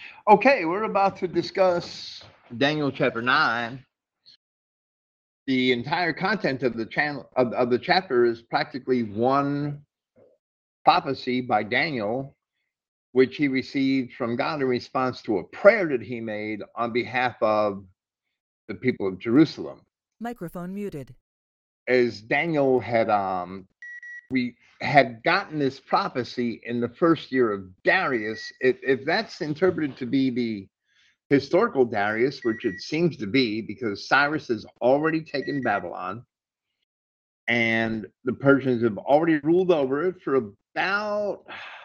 Okay, we're about to discuss Daniel chapter 9. The entire content of the chapter is practically one prophecy by Daniel, which he received from God in response to a prayer that he made on behalf of the people of Jerusalem. Microphone muted. As Daniel we had gotten this prophecy in the first year of Darius. If that's interpreted to be the historical Darius, which it seems to be, because Cyrus has already taken Babylon and the Persians have already ruled over it for about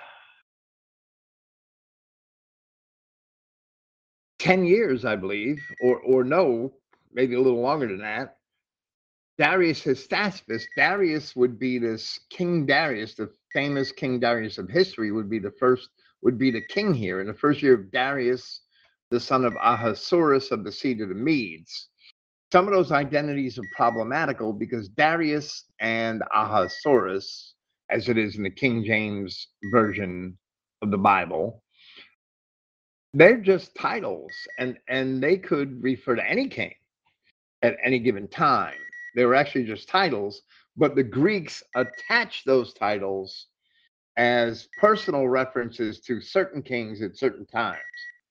10 years, I believe, or no, maybe a little longer than that. Darius Hystaspes, Darius would be this King Darius, the famous King Darius of history, would be the king here in the first year of Darius, the son of Ahasuerus of the seed of the Medes. Some of those identities are problematical because Darius and Ahasuerus, as it is in the King James version of the Bible, they're just titles, and they could refer to any king at any given time. They were actually just titles, but the Greeks attached those titles as personal references to certain kings at certain times.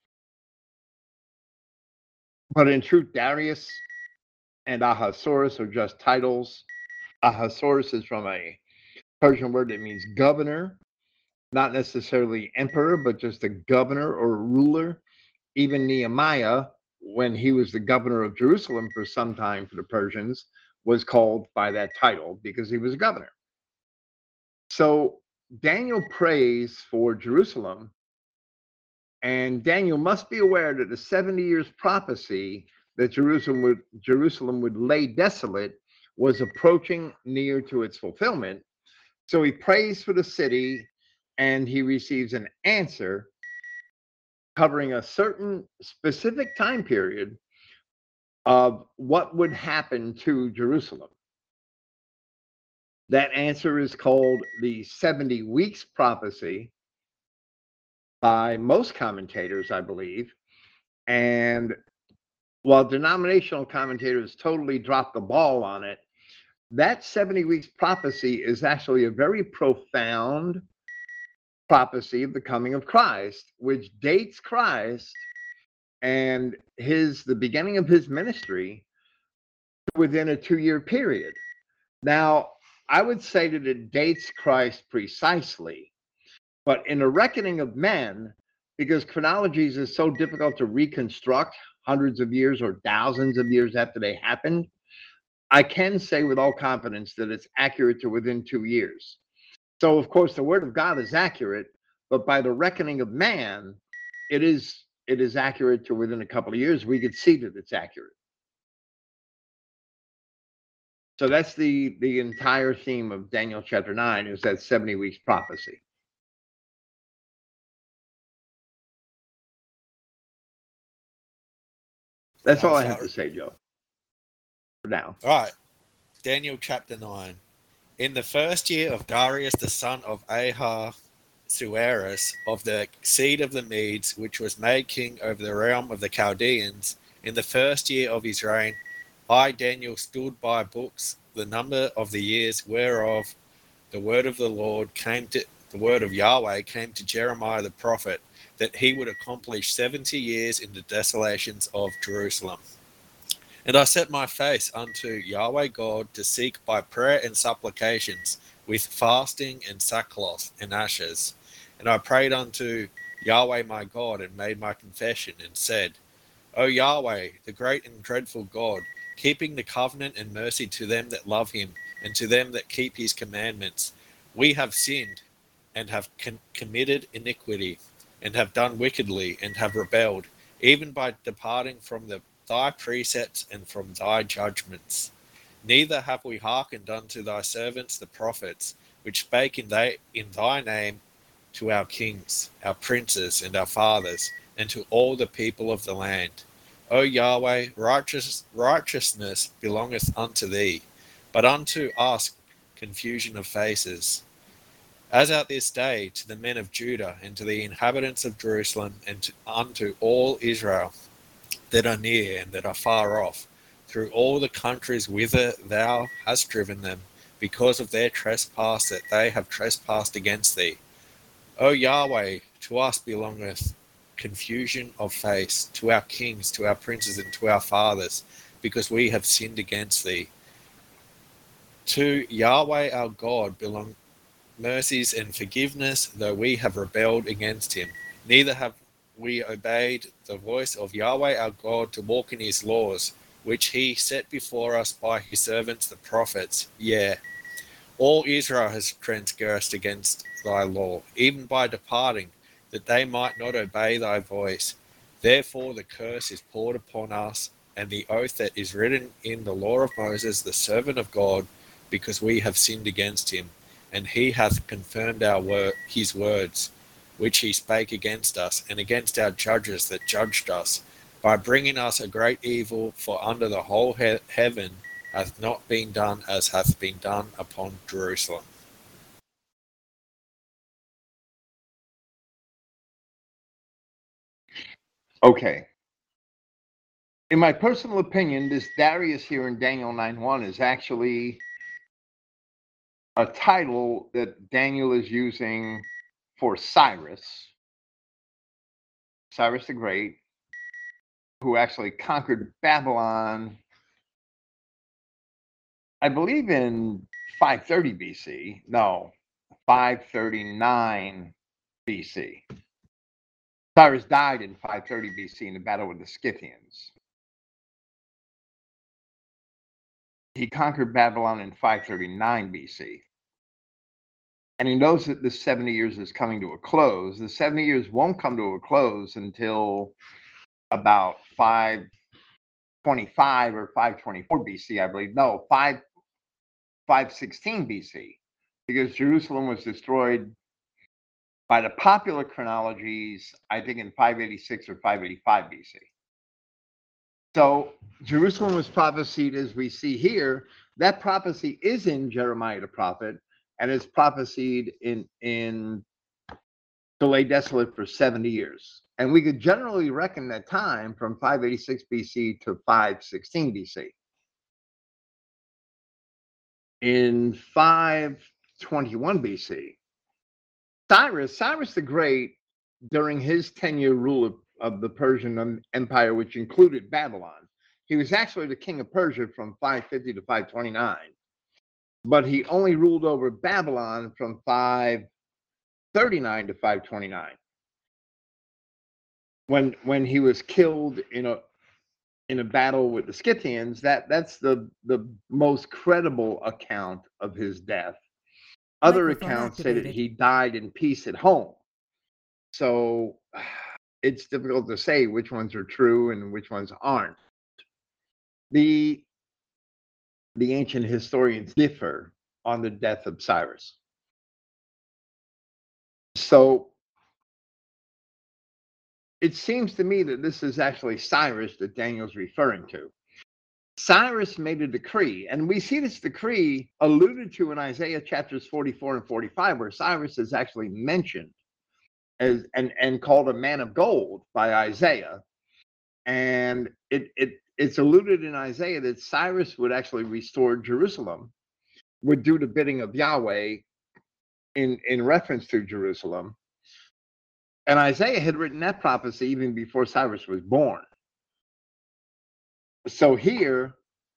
But in truth, Darius and Ahasuerus are just titles. Ahasuerus is from a Persian word that means governor, not necessarily emperor, but just a governor or a ruler. Even Nehemiah, when he was the governor of Jerusalem for some time for the Persians, was called by that title because he was a governor. So Daniel prays for Jerusalem, and Daniel must be aware that the 70 years prophecy that Jerusalem would lay desolate was approaching near to its fulfillment. So he prays for the city and he receives an answer covering a certain specific time period of what would happen to Jerusalem. That answer is called the 70 weeks prophecy by most commentators, I believe. And while denominational commentators totally dropped the ball on it, that 70 weeks prophecy is actually a very profound prophecy of the coming of Christ, which dates Christ and the beginning of his ministry within a 2-year period. Now, I would say that it dates Christ precisely, but in a reckoning of men, because chronologies is so difficult to reconstruct hundreds of years or thousands of years after they happened, I can say with all confidence that it's accurate to within 2 years. So, of course, the word of God is accurate, but by the reckoning of man, it is accurate to within a couple of years. We could see that it's accurate. So that's the entire theme of Daniel chapter 9 is that 70 weeks prophecy. That's all I have to say, Joe. For now. All right. Daniel chapter 9. In the first year of Darius the son of Ahasuerus of the seed of the Medes, which was made king over the realm of the Chaldeans, in the first year of his reign, I, Daniel, stood by books, the number of the years whereof the word of the word of Yahweh came to Jeremiah the prophet, that he would accomplish 70 years in the desolations of Jerusalem. And I set my face unto Yahweh God to seek by prayer and supplications, with fasting and sackcloth and ashes. And I prayed unto Yahweh my God, and made my confession, and said, O Yahweh, the great and dreadful God, keeping the covenant and mercy to them that love him, and to them that keep his commandments, we have sinned, and have committed iniquity, and have done wickedly, and have rebelled, even by departing from thy precepts and from thy judgments. Neither have we hearkened unto thy servants the prophets, which spake in thy name to our kings, our princes, and our fathers, and to all the people of the land. O Yahweh, righteousness belongeth unto thee, but unto us confusion of faces. As at this day, to the men of Judah, and to the inhabitants of Jerusalem, and unto all Israel that are near and that are far off, through all the countries whither thou hast driven them, because of their trespass that they have trespassed against thee. O Yahweh, to us belongeth confusion of face, to our kings, to our princes, and to our fathers, because we have sinned against thee. To Yahweh our God belong mercies and forgiveness, though we have rebelled against him. Neither have we obeyed the voice of Yahweh our God to walk in his laws, which he set before us by his servants the prophets. Yea, all Israel has transgressed against thy law, even by departing, that they might not obey thy voice. Therefore the curse is poured upon us, and the oath that is written in the law of Moses, the servant of God, because we have sinned against him. And he hath confirmed his words, which he spake against us, and against our judges that judged us, by bringing us a great evil, for under the whole heaven hath not been done as hath been done upon Jerusalem. Okay. In my personal opinion, this Darius here in Daniel 9:1 is actually a title that Daniel is using for Cyrus the Great, who actually conquered Babylon, I believe in 530 BC. No, 539 BC. Cyrus died in 530 BC in the battle with the Scythians. He conquered Babylon in 539 BC. And he knows that the 70 years is coming to a close. The 70 years won't come to a close until about 525 or 524 BC, I believe. No, 516 BC, because Jerusalem was destroyed by the popular chronologies, I think in 586 or 585 BC. So Jerusalem was prophesied as we see here. That prophecy is in Jeremiah the prophet, and is prophesied in to lay desolate for 70 years. And we could generally reckon that time from 586 BC to 516 BC. In 521 BC, Cyrus the Great, during his 10-year rule of the Persian Empire, which included Babylon, he was actually the king of Persia from 550 to 529. But he only ruled over Babylon from 539 to 529. When he was killed in a battle with the Scythians, that's the most credible account of his death. Other Microphone accounts say that activated. he died in peace at home. So it's difficult to say which ones are true and which ones aren't. The ancient historians differ on the death of Cyrus. So it seems to me that this is actually Cyrus that Daniel's referring to. Cyrus made a decree, and we see this decree alluded to in Isaiah chapters 44 and 45, where Cyrus is actually mentioned as and called a man of gold by Isaiah. And it's alluded in Isaiah that Cyrus would actually restore Jerusalem, would do the bidding of Yahweh in reference to Jerusalem. And Isaiah had written that prophecy even before Cyrus was born. So here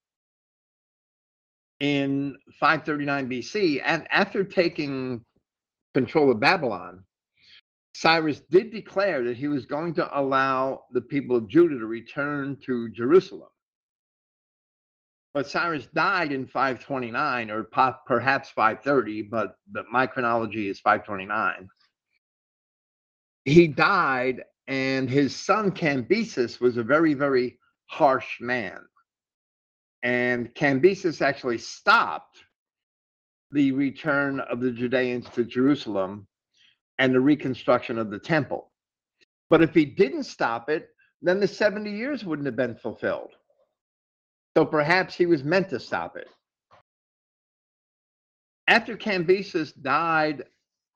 in 539 BC, and after taking control of Babylon, Cyrus did declare that he was going to allow the people of Judah to return to Jerusalem. But Cyrus died in 529, or perhaps 530, but my chronology is 529. He died, and his son Cambyses was a very, very harsh man. And Cambyses actually stopped the return of the Judeans to Jerusalem and the reconstruction of the temple. But if he didn't stop it, then the 70 years wouldn't have been fulfilled. So perhaps he was meant to stop it. After Cambyses died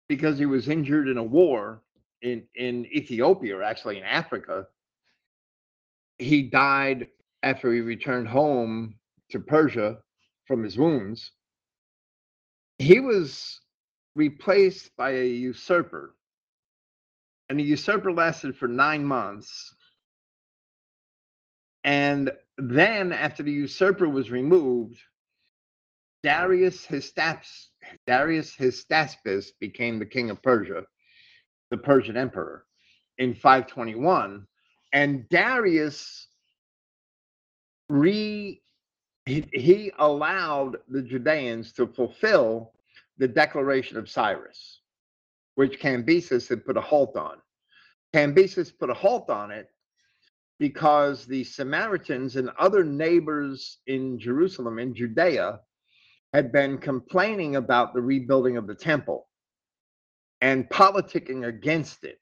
because he was injured in a war in Ethiopia, or actually in Africa. He died after he returned home to Persia from his wounds. He was replaced by a usurper, and the usurper lasted for 9 months. And then, after the usurper was removed, Darius Hystaspes became the king of Persia, the Persian emperor, in 521. And Darius he allowed the Judeans to fulfill the declaration of Cyrus, which Cambyses had put a halt on. Cambyses put a halt on it because the Samaritans and other neighbors in Jerusalem, in Judea, had been complaining about the rebuilding of the temple and politicking against it.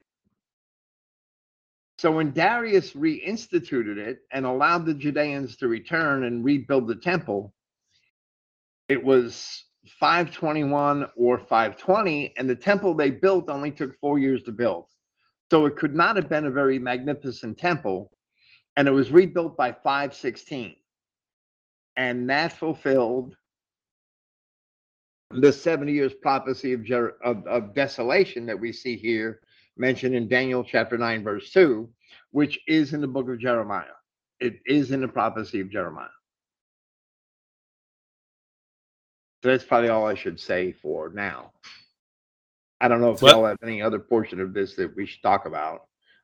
So when Darius reinstituted it and allowed the Judeans to return and rebuild the temple, it was 521 or 520, and the temple they built only took 4 years to build. So it could not have been a very magnificent temple, and it was rebuilt by 516. And that fulfilled the 70 years prophecy of desolation that we see here mentioned in Daniel chapter 9, verse 2, which is in the book of Jeremiah. It is in the prophecy of Jeremiah. So that's probably all I should say for now. I don't know if y'all have any other portion of this that we should talk about.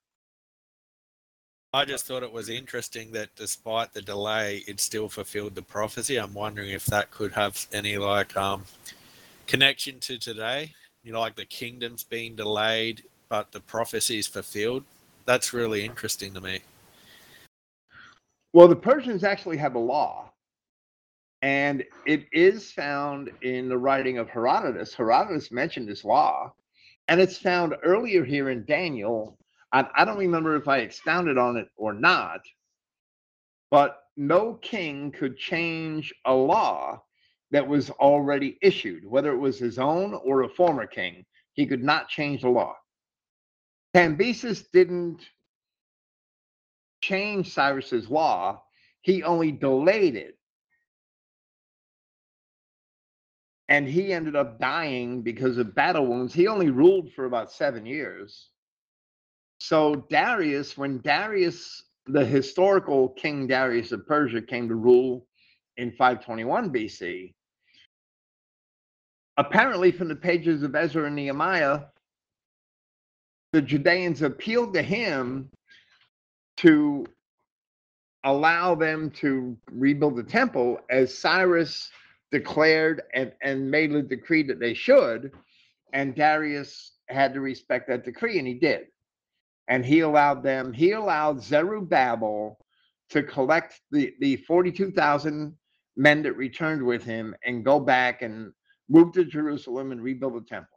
I just thought it was interesting that despite the delay, it still fulfilled the prophecy. I'm wondering if that could have any connection to today. You know, like the kingdom's being delayed, but the prophecy is fulfilled. That's really interesting to me. Well, the Persians actually have a law, and it is found in the writing of Herodotus. Herodotus mentioned this law, and it's found earlier here in Daniel. I don't remember if I expounded on it or not, but no king could change a law that was already issued, whether it was his own or a former king. He could not change the law. Cambyses didn't change Cyrus's law. He only delayed it. And he ended up dying because of battle wounds. He only ruled for about 7 years. So Darius, when Darius, the historical King Darius of Persia, came to rule in 521 BC, apparently from the pages of Ezra and Nehemiah, the Judeans appealed to him to allow them to rebuild the temple as Cyrus declared and made a decree that they should, and Darius had to respect that decree, and he did. And he allowed Zerubbabel to collect the 42,000 men that returned with him and go back and move to Jerusalem and rebuild the temple.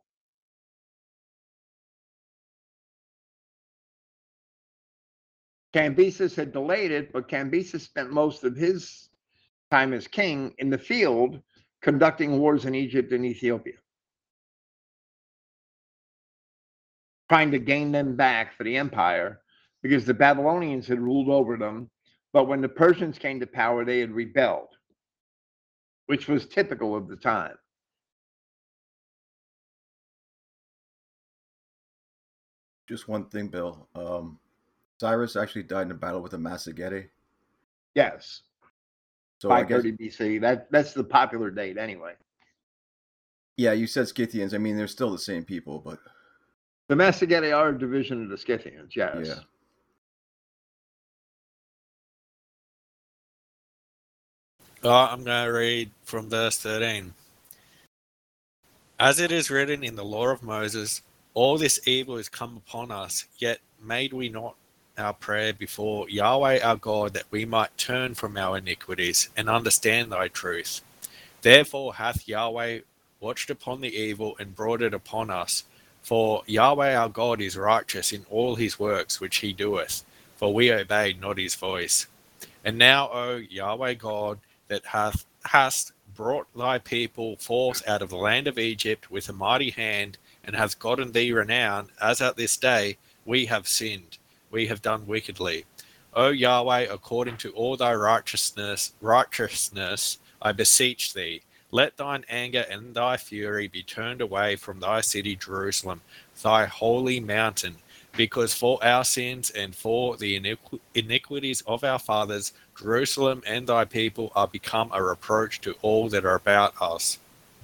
Cambyses had delayed it, but Cambyses spent most of his time as king in the field conducting wars in Egypt and Ethiopia, trying to gain them back for the empire, because the Babylonians had ruled over them. But when the Persians came to power, they had rebelled, which was typical of the time. Just one thing, Bill. Cyrus actually died in a battle with the Massagetae. Yes. So 530 BC. That's the popular date anyway. Yeah, you said Scythians. I mean, they're still the same people, but the Massagetae are a division of the Scythians. Yes. Yeah. I'm going to read from verse 13. As it is written in the law of Moses, all this evil is come upon us, yet made we not our prayer before Yahweh our God, that we might turn from our iniquities and understand thy truth. Therefore hath Yahweh watched upon the evil and brought it upon us. For Yahweh our God is righteous in all his works which he doeth, for we obeyed not his voice. And now, O Yahweh God, that hast brought thy people forth out of the land of Egypt with a mighty hand, and hath gotten thee renown, as at this day we have sinned, we have done wickedly. O Yahweh, according to all thy righteousness, I beseech thee, let thine anger and thy fury be turned away from thy city Jerusalem, thy holy mountain, because for our sins and for the iniquities of our fathers, Jerusalem and thy people are become a reproach to all that are about us.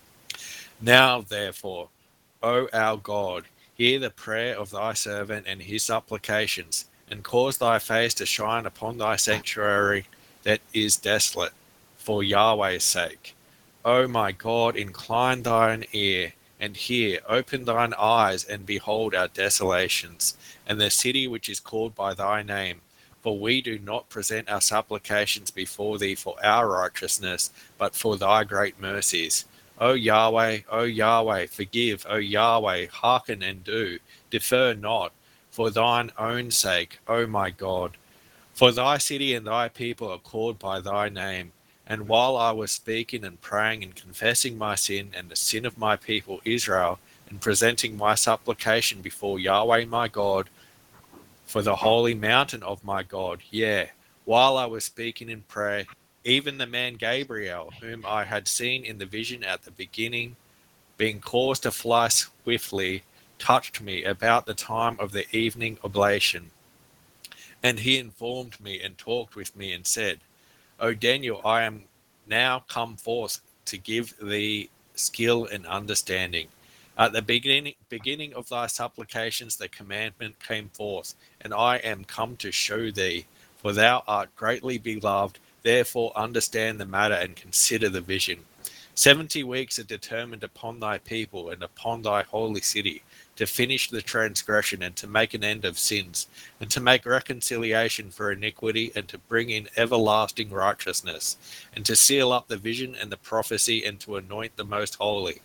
Now, therefore, O our God, hear the prayer of thy servant and his supplications, and cause thy face to shine upon thy sanctuary that is desolate, for Yahweh's sake. O my God, incline thine ear, and hear, open thine eyes, and behold our desolations, and the city which is called by thy name. For we do not present our supplications before thee for our righteousness, but for thy great mercies. O Yahweh, forgive. O Yahweh, hearken and do. Defer not, for thine own sake, O my God. For thy city and thy people are called by thy name. And while I was speaking and praying and confessing my sin and the sin of my people Israel, and presenting my supplication before Yahweh my God, for the holy mountain of my God, yea, while I was speaking in prayer, even the man Gabriel, whom I had seen in the vision at the beginning, being caused to fly swiftly, touched me about the time of the evening oblation. And he informed me and talked with me and said, O Daniel, I am now come forth to give thee skill and understanding. At the beginning of thy supplications the commandment came forth, and I am come to show thee, for thou art greatly beloved, therefore understand the matter and consider the vision. 70 weeks are determined upon thy people and upon thy holy city, to finish the transgression and to make an end of sins, and to make reconciliation for iniquity, and to bring in everlasting righteousness, and to seal up the vision and the prophecy, and to anoint the most holy.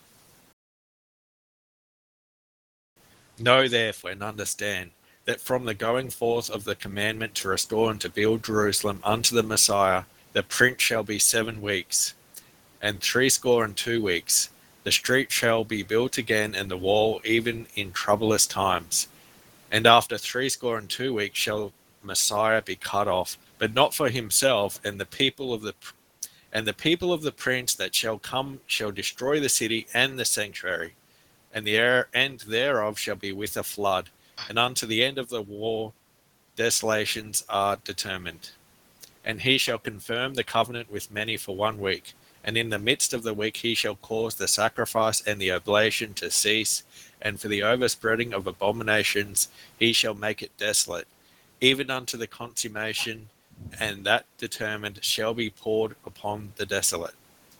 Know therefore and understand that from the going forth of the commandment to restore and to build Jerusalem unto the Messiah, the print shall be 7 weeks, and 62 weeks. The street shall be built again, and the wall even in troublous times. And after 62 weeks shall Messiah be cut off, but not for himself, and the people of the prince that shall come shall destroy the city and the sanctuary, and the end thereof shall be with a flood, and unto the end of the war desolations are determined. And he shall confirm the covenant with many for 1 week, and in the midst of the week he shall cause the sacrifice and the oblation to cease, and for the overspreading of abominations he shall make it desolate, even unto the consummation, and that determined shall be poured upon the desolate.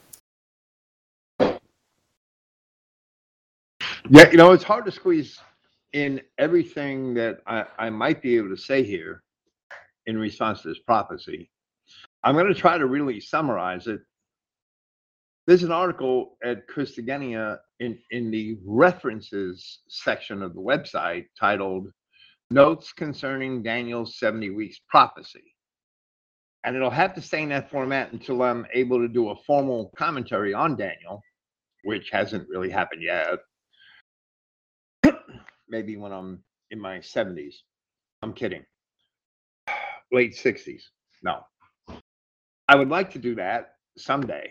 Yeah, it's hard to squeeze in everything that I might be able to say here in response to this prophecy. I'm going to try to really summarize it. There's an article at Christogenea in the references section of the website titled Notes Concerning Daniel's 70 Weeks Prophecy. And it'll have to stay in that format until I'm able to do a formal commentary on Daniel, which hasn't really happened yet. Maybe when I'm in my 70s. I'm kidding. Late 60s. No. I would like to do that someday.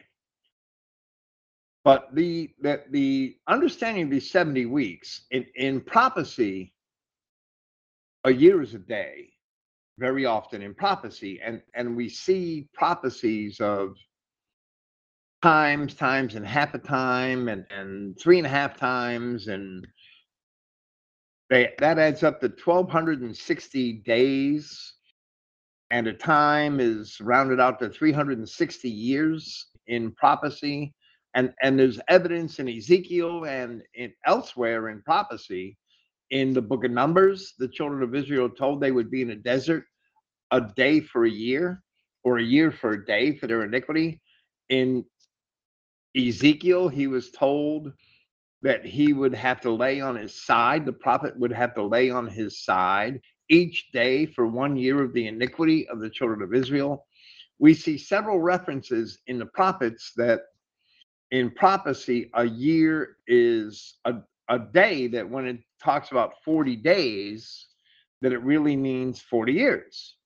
But the understanding of these 70 weeks in prophecy, a year is a day, very often in prophecy, and we see prophecies of times and half a time and 3.5 times, and that adds up to 1260 days, and a time is rounded out to 360 years in prophecy. And there's evidence in Ezekiel and elsewhere in prophecy. In the book of Numbers, the children of Israel told they would be in a desert a day for a year, or a year for a day for their iniquity. In Ezekiel, he was told that he would have to lay on his side, the prophet would have to lay on his side each day for 1 year of the iniquity of the children of Israel. We see several references in the prophets that in prophecy, a year is a day, that when it talks about 40 days, that it really means 40 years.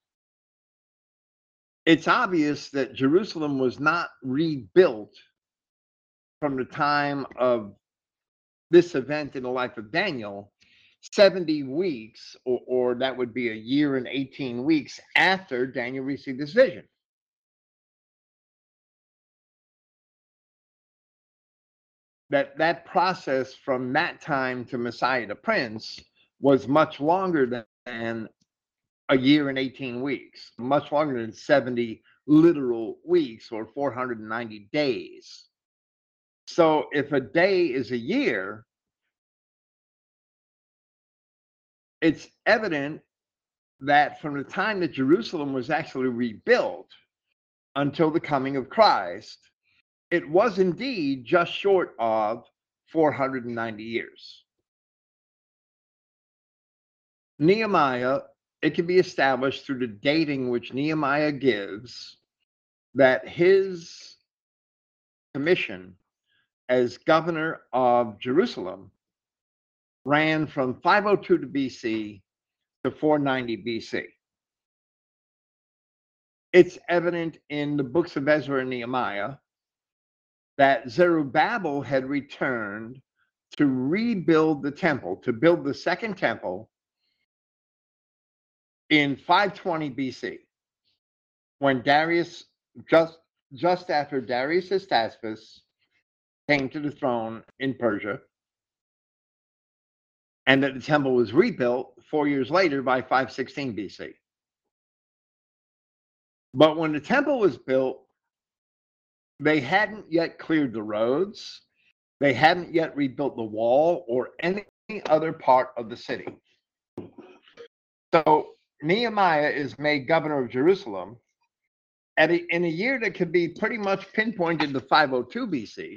It's obvious that Jerusalem was not rebuilt from the time of this event in the life of Daniel 70 weeks, or that would be a year and 18 weeks after Daniel received this vision. That process from that time to Messiah the Prince was much longer than a year and 18 weeks, much longer than 70 literal weeks or 490 days. So if a day is a year, it's evident that from the time that Jerusalem was actually rebuilt until the coming of Christ, it was indeed just short of 490 years. Nehemiah, it can be established through the dating which Nehemiah gives that his commission as governor of Jerusalem ran from 502 BC to 490 BC. It's evident in the books of Ezra and Nehemiah that Zerubbabel had returned to rebuild the temple, to build the second temple in 520 BC, when Darius, just after Darius Astaphyus came to the throne in Persia, and that the temple was rebuilt 4 years later by 516 BC. But when the temple was built, they hadn't yet cleared the roads, they hadn't yet rebuilt the wall or any other part of the city. So Nehemiah is made governor of Jerusalem in a year that could be pretty much pinpointed to 502 BC.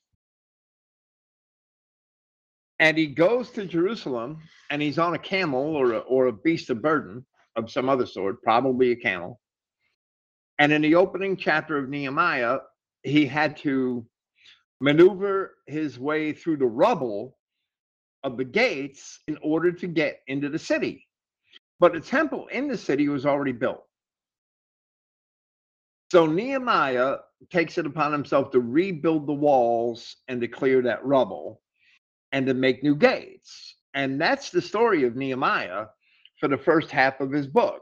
And he goes to Jerusalem, and he's on a camel or a beast of burden of some other sort, probably a camel. And in the opening chapter of Nehemiah, he had to maneuver his way through the rubble of the gates in order to get into the city. But the temple in the city was already built. So Nehemiah takes it upon himself to rebuild the walls and to clear that rubble and to make new gates. And that's the story of Nehemiah for the first half of his book.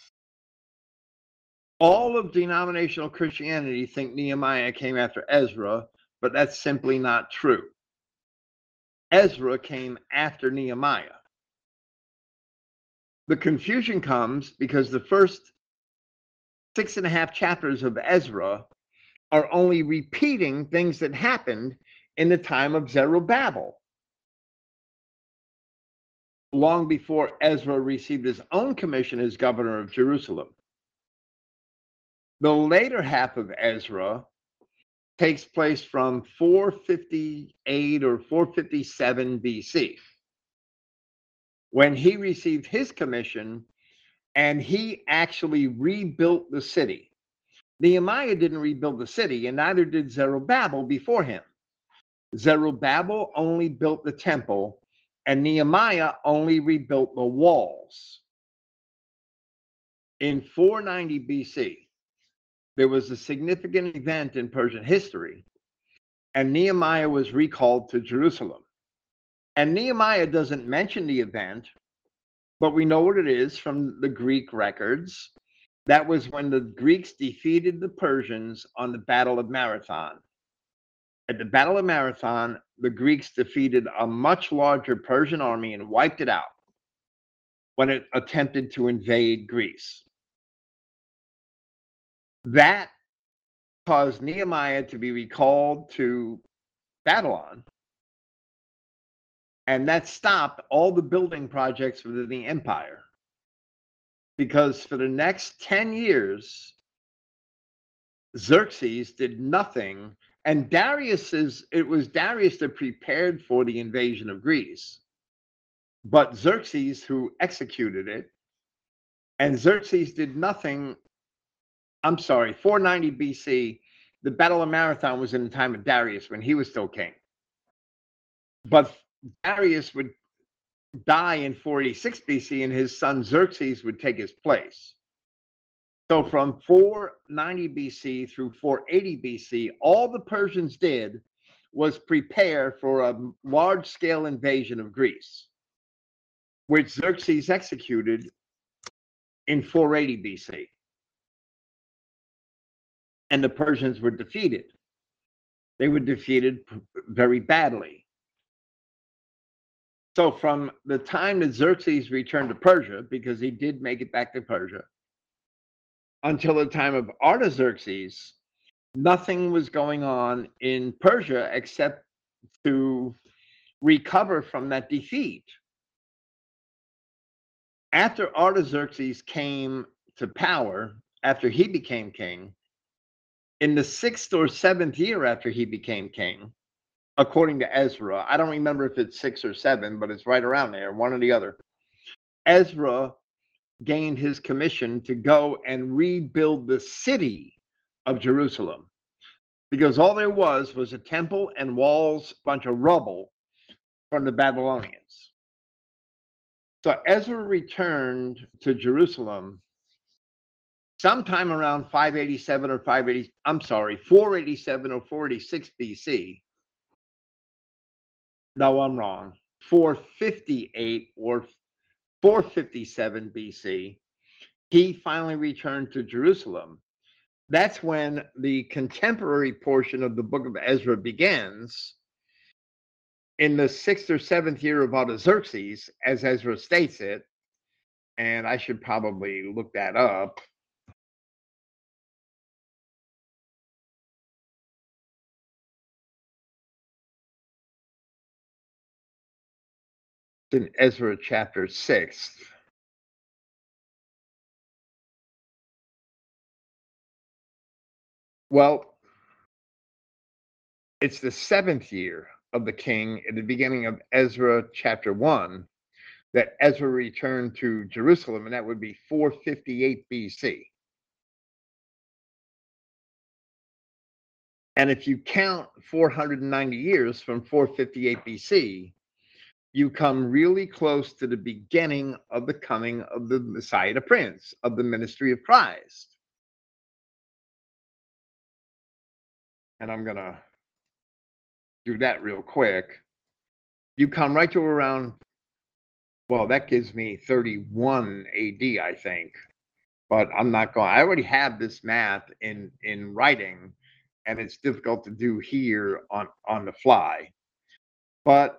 All of denominational Christianity think Nehemiah came after Ezra, but that's simply not true. Ezra came after Nehemiah. The confusion comes because the first 6.5 chapters of Ezra are only repeating things that happened in the time of Zerubbabel, long before Ezra received his own commission as governor of Jerusalem. The later half of Ezra takes place from 458 or 457 BC, when he received his commission and he actually rebuilt the city. Nehemiah didn't rebuild the city, and neither did Zerubbabel before him. Zerubbabel only built the temple, and Nehemiah only rebuilt the walls. In 490 BC, there was a significant event in Persian history, and Nehemiah was recalled to Jerusalem. And Nehemiah doesn't mention the event, but we know what it is from the Greek records. That was when the Greeks defeated the Persians on the Battle of Marathon. At the Battle of Marathon, the Greeks defeated a much larger Persian army and wiped it out when it attempted to invade Greece. That caused Nehemiah to be recalled to Babylon, and that stopped all the building projects within the empire. Because for the next 10 years, Xerxes did nothing, and it was Darius that prepared for the invasion of Greece, but Xerxes who executed it, and Xerxes did nothing. 490 BC, the Battle of Marathon was in the time of Darius when he was still king. But Darius would die in 486 BC and his son Xerxes would take his place. So from 490 BC through 480 BC, all the Persians did was prepare for a large-scale invasion of Greece, which Xerxes executed in 480 BC. And the Persians were defeated. They were defeated very badly. So from the time that Xerxes returned to Persia, because he did make it back to Persia, until the time of Artaxerxes, nothing was going on in Persia except to recover from that defeat. After Artaxerxes came to power, after he became king, in the 6th or 7th year after he became king, according to Ezra, I don't remember if it's 6 or 7, but it's right around there, one or the other, Ezra gained his commission to go and rebuild the city of Jerusalem, because all there was a temple and walls, a bunch of rubble from the Babylonians. So Ezra returned to Jerusalem sometime around 487 or 486 BC. No, I'm wrong. 458 or 457 BC, he finally returned to Jerusalem. That's when the contemporary portion of the book of Ezra begins, in the 6th or 7th year of Artaxerxes, as Ezra states it. And I should probably look that up. It's in Ezra chapter 6. Well, it's the 7th year of the king, at the beginning of Ezra chapter 1, that Ezra returned to Jerusalem, and that would be 458 BC. And if you count 490 years from 458 BC, you come really close to the beginning of the coming of the Messiah the Prince, of the ministry of Christ. And I'm going to do that real quick. You come right to around, well, that gives me 31 AD, I think. But I'm not going, I already have this math in writing, and it's difficult to do here on the fly. But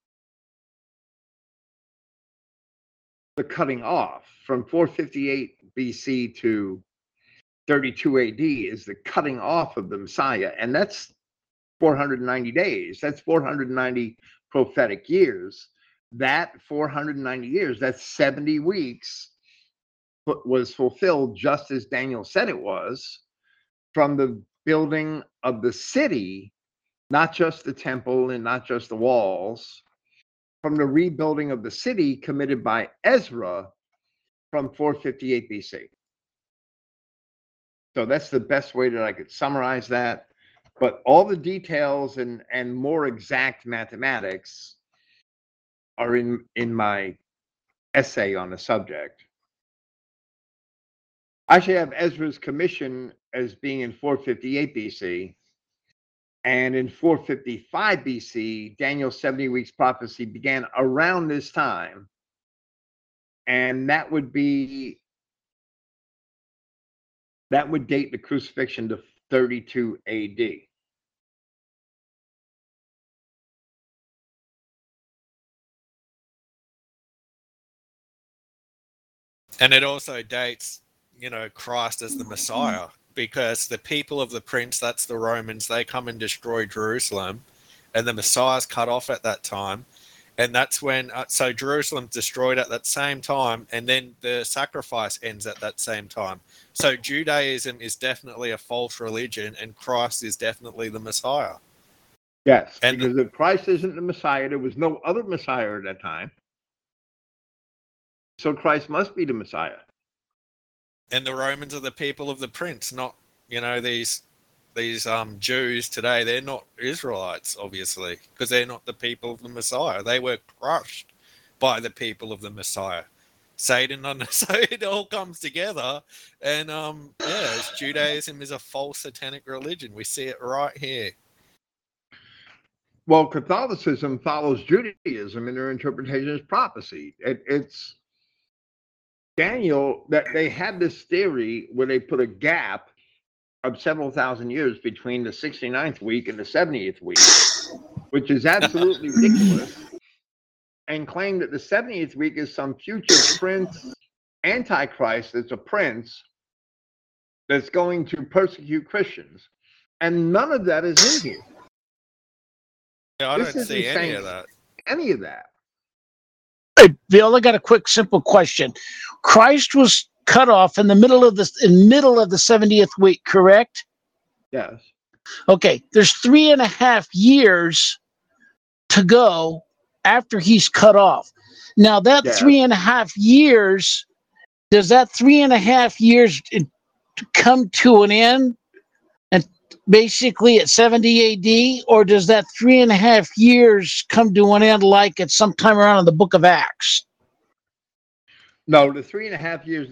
the cutting off from 458 BC to 32 AD is the cutting off of the Messiah. And that's 490 days. That's 490 prophetic years. That 490 years, that's 70 weeks, was fulfilled just as Daniel said it was, from the building of the city, not just the temple and not just the walls, from the rebuilding of the city committed by Ezra from 458 BC. So that's the best way that I could summarize that. But all the details and more exact mathematics are in my essay on the subject. I should have Ezra's commission as being in 458 BC. And in 455 BC, Daniel's 70 weeks prophecy began around this time. And that would date the crucifixion to 32 AD. And it also dates, Christ as the Messiah, because the people of the prince, that's the Romans, they come and destroy Jerusalem, and the Messiah's cut off at that time. And that's when, so Jerusalem's destroyed at that same time, and then the sacrifice ends at that same time. So Judaism is definitely a false religion, and Christ is definitely the Messiah. Yes, and because if Christ isn't the Messiah, there was no other Messiah at that time. So Christ must be the Messiah. And the Romans are the people of the prince, not, these Jews today, they're not Israelites, obviously, because they're not the people of the Messiah. They were crushed by the people of the Messiah. Satan, so it all comes together, and Judaism is a false satanic religion. We see it right here. Well, Catholicism follows Judaism in their interpretation of prophecy. It's Daniel that they had this theory where they put a gap of several thousand years between the 69th week and the 70th week, which is absolutely ridiculous, and claim that the 70th week is some future prince, antichrist that's a prince that's going to persecute Christians. And none of that is in here. Yeah, I don't see any of that. Any of that. Hey, Bill, I got a quick, simple question. Christ was cut off in the middle of the 70th week, correct? Yes. Okay, there's 3.5 years to go after he's cut off. Now that 3.5 years, does that 3.5 years come to an end and basically at 70 AD, or does that 3.5 years come to an end like at sometime around in the book of Acts? No, the 3.5 years,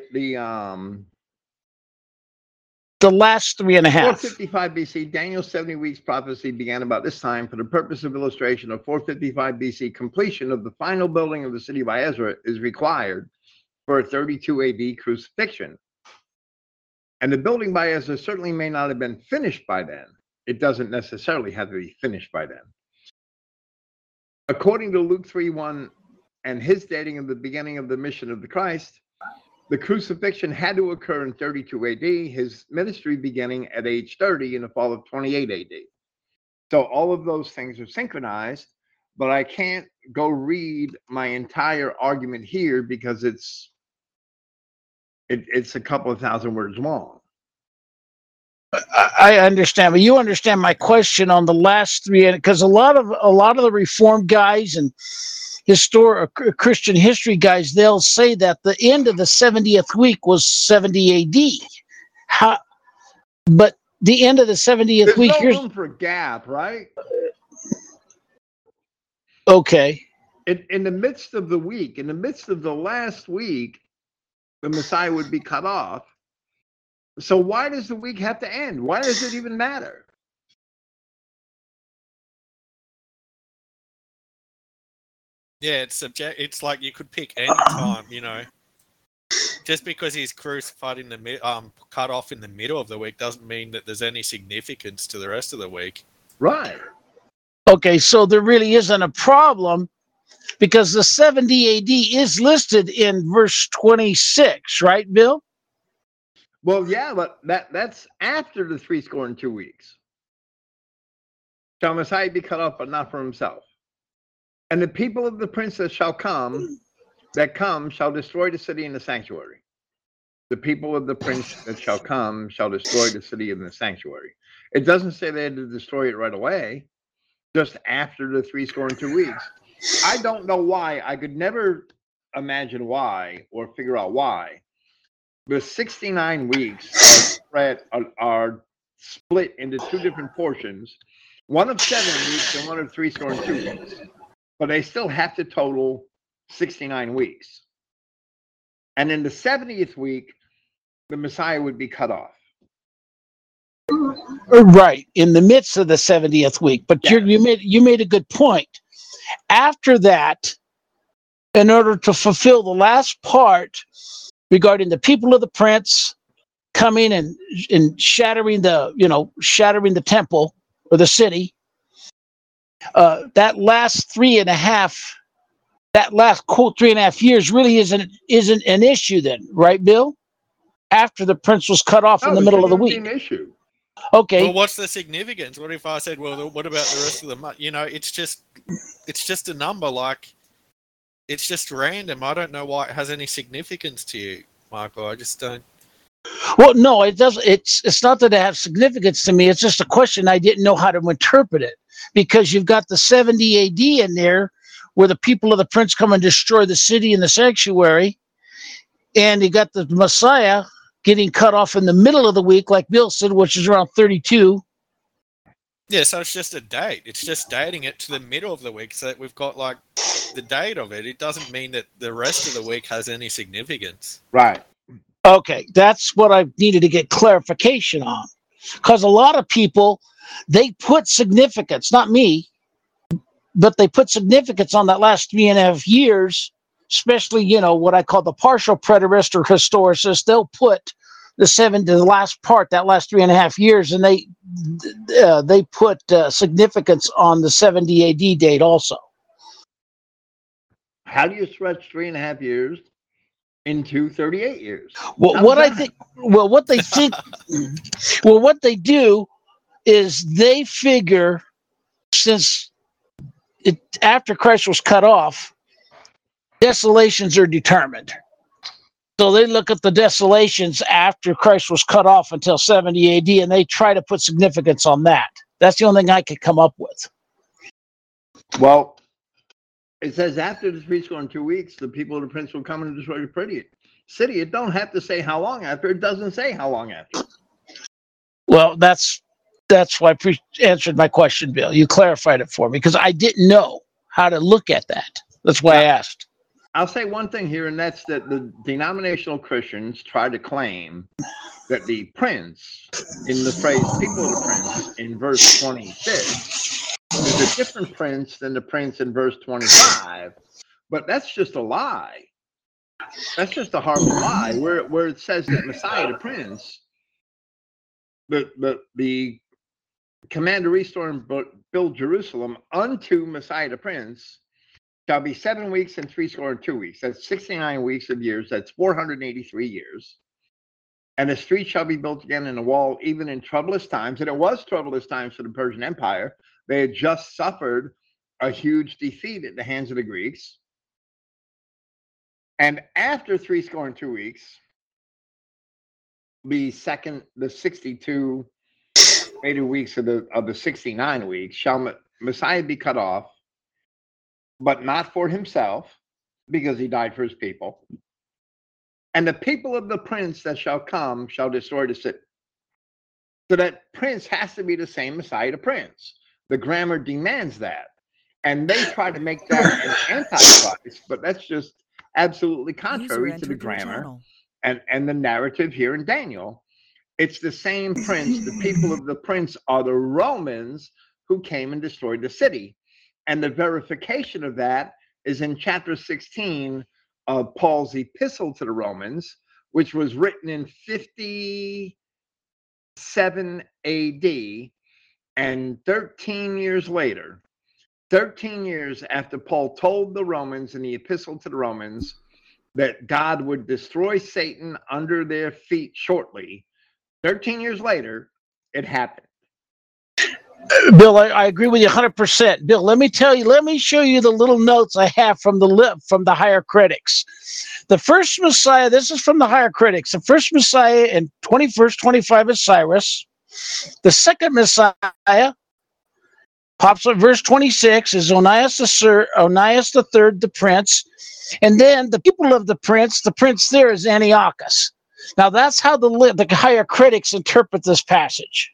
the last 3.5. 455 BC, Daniel's 70 weeks prophecy began about this time for the purpose of illustration of 455 BC. Completion of the final building of the city by Ezra is required for a 32 AD crucifixion. And the building by Ezra certainly may not have been finished by then. It doesn't necessarily have to be finished by then. According to Luke 3:1 and his dating of the beginning of the mission of the Christ, the crucifixion had to occur in 32 AD, his ministry beginning at age 30 in the fall of 28 AD. So all of those things are synchronized, but I can't go read my entire argument here because it's a couple of thousand words long. I understand, but you understand my question on the last three, because a lot of the Reformed guys and Christian history guys, they'll say that the end of the 70th week was 70 AD. But the end of the 70th week, there's no room for a gap, right? Okay. In the midst of the week, in the midst of the last week, the Messiah would be cut off. So why does the week have to end? Why does it even matter? Yeah, it's like you could pick any time, Just because he's crucified in the cut off in the middle of the week doesn't mean that there's any significance to the rest of the week. Right. Okay, so there really isn't a problem because the 70 AD is listed in verse 26, right, Bill? Well, yeah, but that's after the 62 weeks. Shall Messiah be cut off, but not for himself? And the people of the prince that come shall destroy the city and the sanctuary. The people of the prince that shall come shall destroy the city and the sanctuary. It doesn't say they had to destroy it right away, just after the 62 weeks. I don't know why. I could never imagine why or figure out why. The 69 weeks are split into two different portions, one of 7 weeks and one of 62 weeks. But they still have to total 69 weeks. And in the 70th week, the Messiah would be cut off. Right, in the midst of the 70th week. But yeah. you made a good point. After that, in order to fulfill the last part regarding the people of the prince coming and shattering the temple or the city, that last 3.5 years really isn't an issue then, right, Bill? After the prince was cut off in the middle of the week. An issue. Okay. Well, what's the significance? What if I said, well, what about the rest of the month? It's just a number. Like, it's just random. I don't know why it has any significance to you, Michael. I just don't. Well, no, it doesn't. It's not that it has significance to me. It's just a question. I didn't know how to interpret it because you've got the 70 AD in there where the people of the prince come and destroy the city and the sanctuary. And you got the Messiah getting cut off in the middle of the week, like Bill said, which is around 32. Yeah, so it's just a date. It's just dating it to the middle of the week so that we've got like the date of it. It doesn't mean that the rest of the week has any significance. Right. Okay, that's what I needed to get clarification on. Because a lot of people, they put significance, not me, but they put significance on that last 3.5 years, especially, what I call the partial preterist or historicist. They'll put the last part, that last 3.5 years, and they put significance on the 70 AD date also. How do you stretch 3.5 years into 38 years? Well, How's what that? I think, what they think, what they do is they figure since after Christ was cut off, desolations are determined. So they look at the desolations after Christ was cut off until 70 AD, and they try to put significance on that. That's the only thing I could come up with. Well, it says after the 62 weeks, the people of the prince will come and destroy the city. It don't have to say how long after. It doesn't say how long after. Well, that's why I answered my question, Bill. You clarified it for me because I didn't know how to look at that. That's why I asked. I'll say one thing here, and that's that the denominational Christians try to claim that the prince, in the phrase people of the prince, in verse 26, is a different prince than the prince in verse 25. But that's just a lie. That's just a horrible lie. Where it says that Messiah, the prince, the command to restore and build Jerusalem unto Messiah, the prince, shall be 7 weeks and 62 weeks. That's 69 weeks of years. That's 483 years. And the street shall be built again in the wall, even in troublous times. And it was troublous times for the Persian Empire. They had just suffered a huge defeat at the hands of the Greeks. And after 62 weeks, the 62 weeks of the 69 weeks, shall Messiah be cut off, but not for himself, because he died for his people. And the people of the prince that shall come shall destroy the city. So that prince has to be the same Messiah, the prince. The grammar demands that. And they try to make that an antichrist, but that's just absolutely contrary to the grammar and the narrative here in Daniel. It's the same prince. The people of the prince are the Romans who came and destroyed the city. And the verification of that is in chapter 16 of Paul's epistle to the Romans, which was written in 57 AD. And 13 years later, 13 years after Paul told the Romans in the epistle to the Romans that God would destroy Satan under their feet shortly, 13 years later, it happened. Bill, I agree with you 100%. Bill, let me show you the little notes I have from the higher critics. The first Messiah, this is from the higher critics. The first Messiah in 21st, 25 is Cyrus. The second Messiah pops up verse 26 is Onias the third, the prince. And then the people of the prince there is Antiochus. Now that's how the higher critics interpret this passage.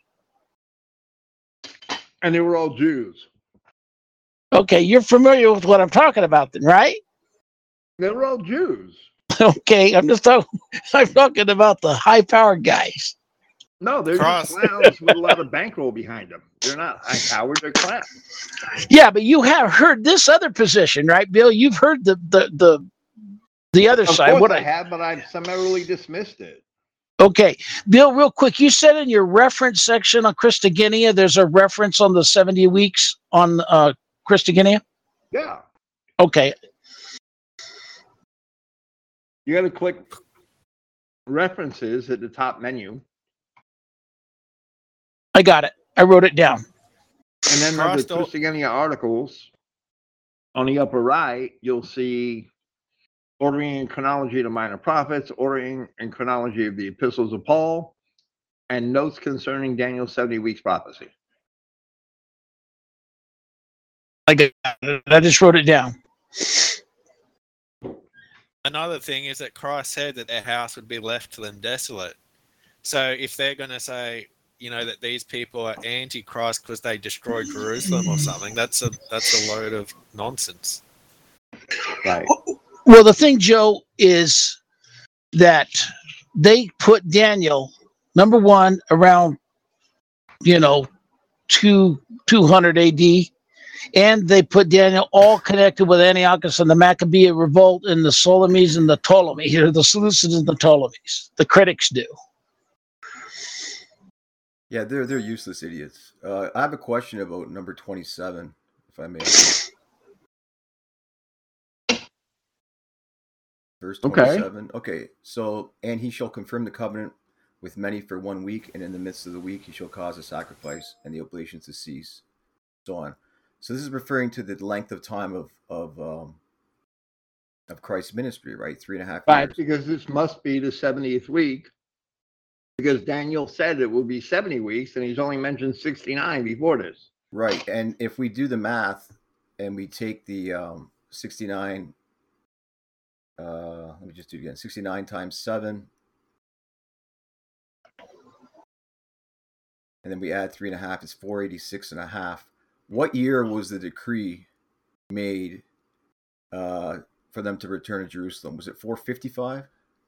And they were all Jews. Okay, you're familiar with what I'm talking about then, right? They were all Jews. Okay, I'm talking about the high-powered guys. No, they're just clowns with a lot of bankroll behind them. They're not high-powered, they're clowns. Yeah, but you have heard this other position, right, Bill? You've heard the other side. Of course I have, but I've summarily dismissed it. Okay, Bill, real quick, you said in your reference section on Christogenea, there's a reference on the 70 weeks on Christogenea? Yeah. Okay. You got to click references at the top menu. I got it. I wrote it down. And then under the Christogenea articles, on the upper right, you'll see ordering and chronology of the minor prophets, ordering and chronology of the epistles of Paul, and notes concerning Daniel's 70 weeks prophecy. I got it. I just wrote it down. another thing is that Christ said that their house would be left to them desolate. So if they're going to say, that these people are anti-Christ because they destroyed Jerusalem or something, that's a load of nonsense. Right. Well, the thing, Joe, is that they put Daniel, number one, around 200 AD, and they put Daniel all connected with Antiochus and the Maccabean revolt and the Ptolemies and the Ptolemies, the Seleucids and the Ptolemies. The critics do. Yeah, they're useless idiots. I have a question about number 27, if I may. Verse 27. Okay, so, and he shall confirm the covenant with many for 1 week, and in the midst of the week he shall cause a sacrifice and the oblations to cease, so on. So this is referring to the length of time of Christ's ministry, right? 3.5 years. Right, because this must be the 70th week, because Daniel said it will be 70 weeks, and he's only mentioned 69 before this. Right, and if we do the math and we take the 69, let me just do it again, 69 times 7, and then we add 3.5, it's 486.5. What year was the decree made for them to return to Jerusalem? Was it 455?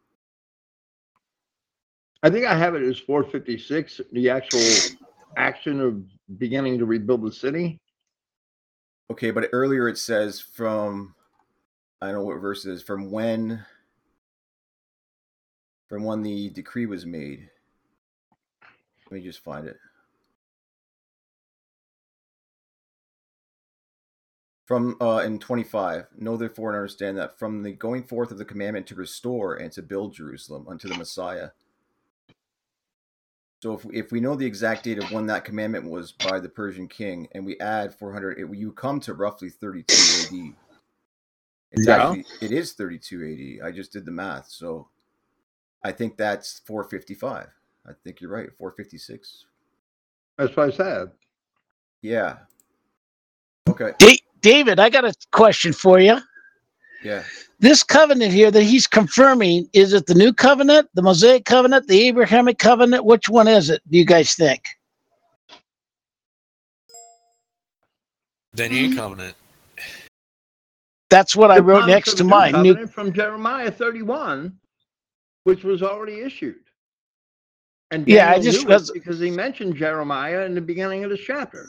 I think I have it as 456, the actual action of beginning to rebuild the city. Okay, but earlier it says from, I don't know what verse it is, from when the decree was made. Let me just find it. From in 25, know therefore and understand that from the going forth of the commandment to restore and to build Jerusalem unto the Messiah. So if we know the exact date of when that commandment was by the Persian king, and we add 400, you come to roughly 32 AD. It is 32 AD. I just did the math, so I think that's 455. I think you're right, 456. That's what I said. Yeah. Okay. David, I got a question for you. Yeah. This covenant here that he's confirming, is it the new covenant, the Mosaic covenant, the Abrahamic covenant? Which one is it, do you guys think? The new covenant. That's what I wrote next to mine. Covenant from Jeremiah 31, which was already issued. And Daniel knew it because he mentioned Jeremiah in the beginning of the chapter.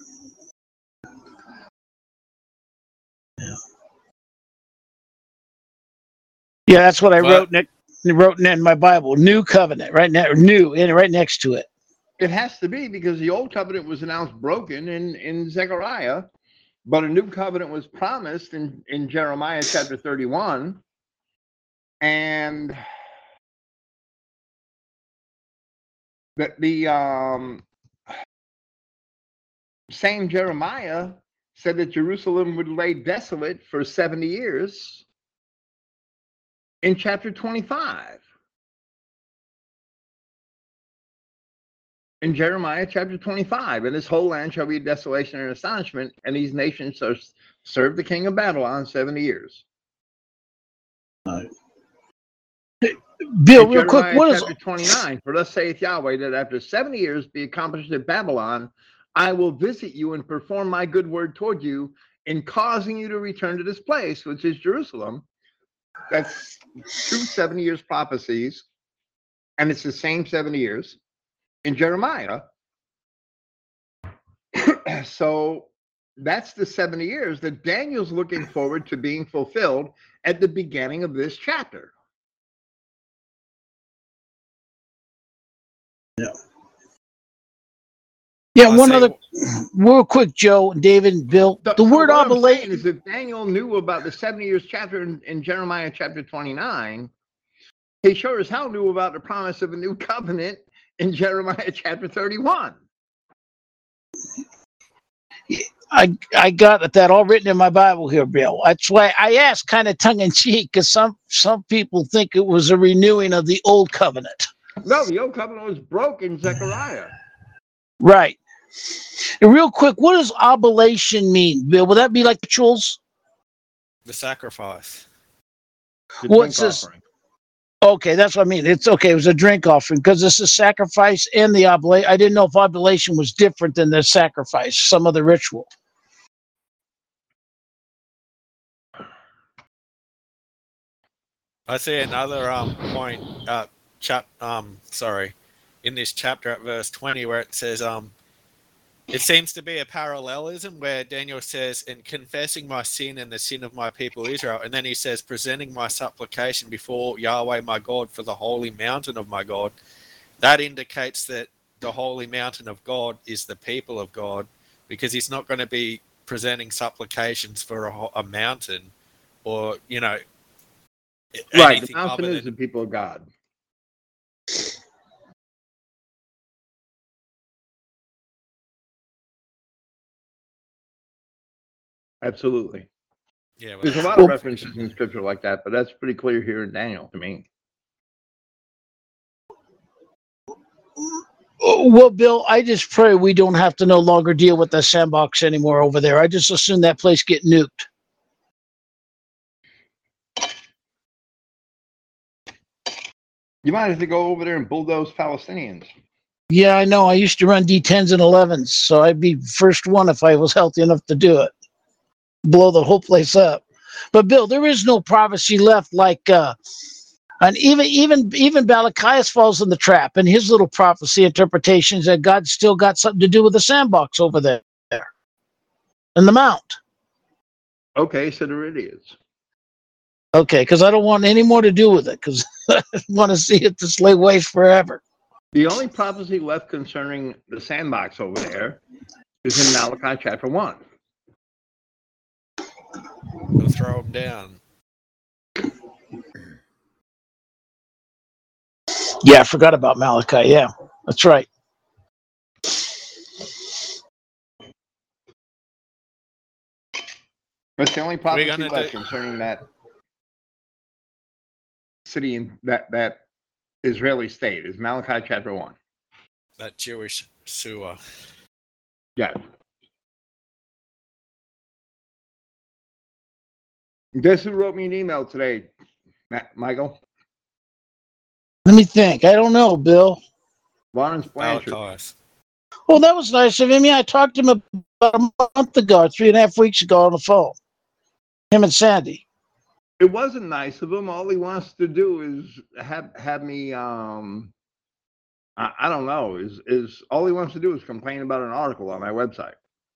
Yeah, that's what I wrote in my Bible. New covenant, right now, new, and right next to it. It has to be because the old covenant was announced broken in Zechariah, but a new covenant was promised in Jeremiah chapter 31. And the same Jeremiah said that Jerusalem would lay desolate for 70 years. In chapter 25. In Jeremiah chapter 25, and this whole land shall be desolation and astonishment, and these nations shall serve the king of Babylon 70 years. Bill, real quick, what is chapter 29? For thus saith Yahweh, that after 70 years be accomplished at Babylon, I will visit you and perform my good word toward you in causing you to return to this place, which is Jerusalem. That's 2 70 years prophecies, and it's the same 70 years in Jeremiah. So that's the 70 years that Daniel's looking forward to being fulfilled at the beginning of this chapter. Yeah, one other, real quick, Joe, David, and Bill. The word oblation is if Daniel knew about the 70 years chapter in Jeremiah chapter 29, he sure as hell knew about the promise of a new covenant in Jeremiah chapter 31. I got that all written in my Bible here, Bill. That's why I asked kind of tongue in cheek, because some people think it was a renewing of the old covenant. No, the old covenant was broken in Zechariah. Right. And real quick, what does oblation mean, Bill? Would that be like rituals? The sacrifice. The What's drink this? offering. Okay, that's what I mean. It's okay. It was a drink offering because this is sacrifice and the oblation. I didn't know if oblation was different than the sacrifice, some other ritual. I see another point. In this chapter at verse 20, where it says, it seems to be a parallelism where Daniel says, "In confessing my sin and the sin of my people Israel," and then he says, "Presenting my supplication before Yahweh my God for the holy mountain of my God." That indicates that the holy mountain of God is the people of God, because he's not going to be presenting supplications for a mountain, or Right. The anything mountain other is the than. people of God. Absolutely. Yeah, well, There's a that's lot of a references in scripture like that, but that's pretty clear here in Daniel to me. Well, Bill, I just pray we don't have to no longer deal with the sandbox anymore over there. I just assume that place get nuked. You might have to go over there and bulldoze Palestinians. Yeah, I know. I used to run D10s and 11s, so I'd be first one if I was healthy enough to do it. Blow the whole place up. But Bill, there is no prophecy left like and even Balachias falls in the trap in his little prophecy interpretations that God still got something to do with the sandbox over there in the mount. Okay, so there it is. Okay, because I don't want any more to do with it, because I want to see it just lay waste forever. The only prophecy left concerning the sandbox over there is in Malachi chapter 1. We'll throw them down. Yeah, I forgot about Malachi. Yeah, that's right. That's the only prophecy gonna left concerning that city in that Israeli state is Malachi chapter 1. That Jewish sewer. Yeah. Guess who wrote me an email today, Michael? Let me think. I don't know, Bill. Lawrence Blanchard. Balachias. Well, that was nice of him. Yeah, I talked to him about a month ago, 3.5 weeks ago on the phone. Him and Sandy. It wasn't nice of him. All he wants to do is have me. I don't know. Is all he wants to do is complain about an article on my website.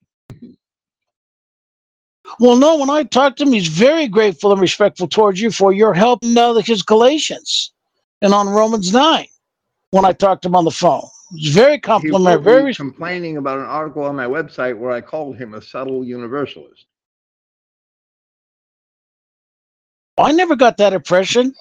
Well, no, when I talked to him, he's very grateful and respectful towards you for your help in his Galatians and on Romans 9 when I talked to him on the phone. He's very complimentary, very complaining about an article on my website where I called him a subtle universalist. I never got that impression.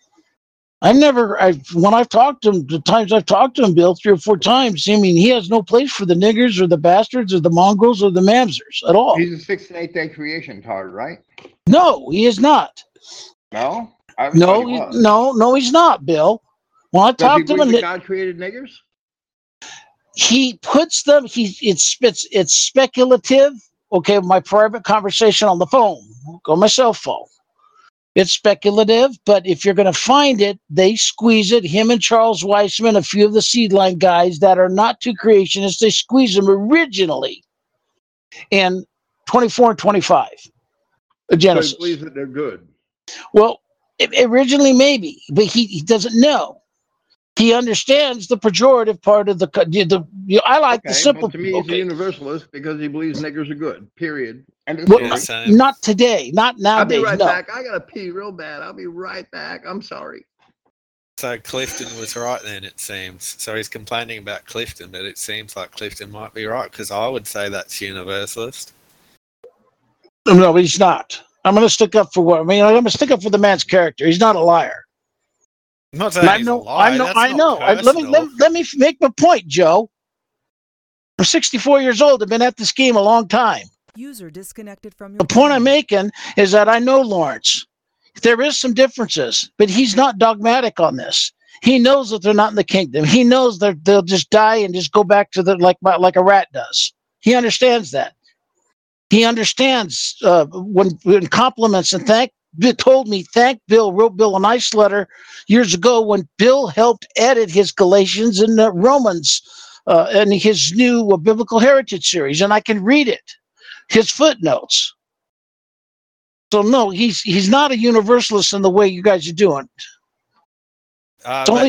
When I've talked to him, the times I've talked to him, Bill, 3 or 4 times, I mean, he has no place for the niggers or the bastards or the mongrels or the mamzers at all. He's a 6 and 8 day creation tard, right? No, he is not. No? No, he's not, Bill. When I talked to him, that God created niggers? He puts them. It's speculative. Okay, my private conversation on the phone, on my cell phone. It's speculative, but if you're going to find it, they squeeze it. Him and Charles Weissman, a few of the Seedline guys that are not too creationists, they squeeze them originally in 24 and 25. Genesis. So he believes that they're good. Well, originally maybe, but he doesn't know. He understands the pejorative part of I like the simple. To me, he's a universalist because he believes niggers are good. Period. And not today, not nowadays. I'll be right back. I gotta pee real bad. I'll be right back. I'm sorry. So Clifton was right then, it seems. So he's complaining about Clifton, but it seems like Clifton might be right, because I would say that's universalist. No, but he's not. I'm going to stick up for I'm going to stick up for the man's character. He's not a liar. I'm not saying he's a liar. I know. Let me make my point, Joe. I'm 64 years old. I've been at this game a long time. User disconnected from your The point I'm making is that I know Lawrence. There is some differences, but he's not dogmatic on this. He knows that they're not in the kingdom. He knows that they'll just die and just go back to like a rat does. He understands that. He understands when compliments and told me, wrote Bill a nice letter years ago when Bill helped edit his Galatians and Romans and his new Biblical Heritage series, and I can read it, his footnotes. So no, he's not a universalist in the way you guys are doing. It's only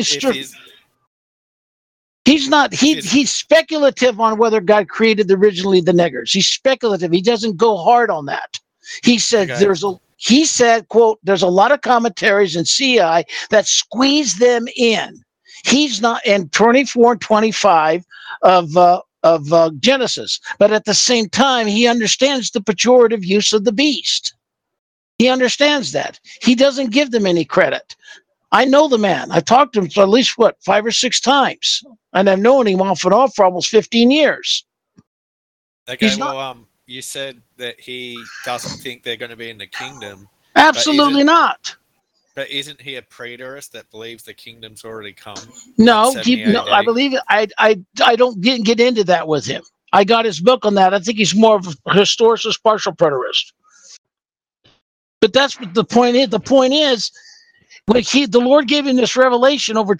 he's speculative on whether God created originally the niggers. He's speculative. He doesn't go hard on that. He said he said, quote, there's a lot of commentaries in CI that squeeze them in. He's not in 24 and 25 of Genesis, but at the same time, he understands the pejorative use of the beast. He understands that. He doesn't give them any credit. I know the man. I've talked to him at least, 5 or 6 times. And I've known him off and on for almost 15 years. Okay, you said that he doesn't think they're going to be in the kingdom. Absolutely not. But isn't he a preterist that believes the kingdom's already come? No, I believe it. I don't get into that with him. I got his book on that. I think he's more of a historicist, partial preterist. But that's what the point is. The point is, when the Lord gave him this revelation over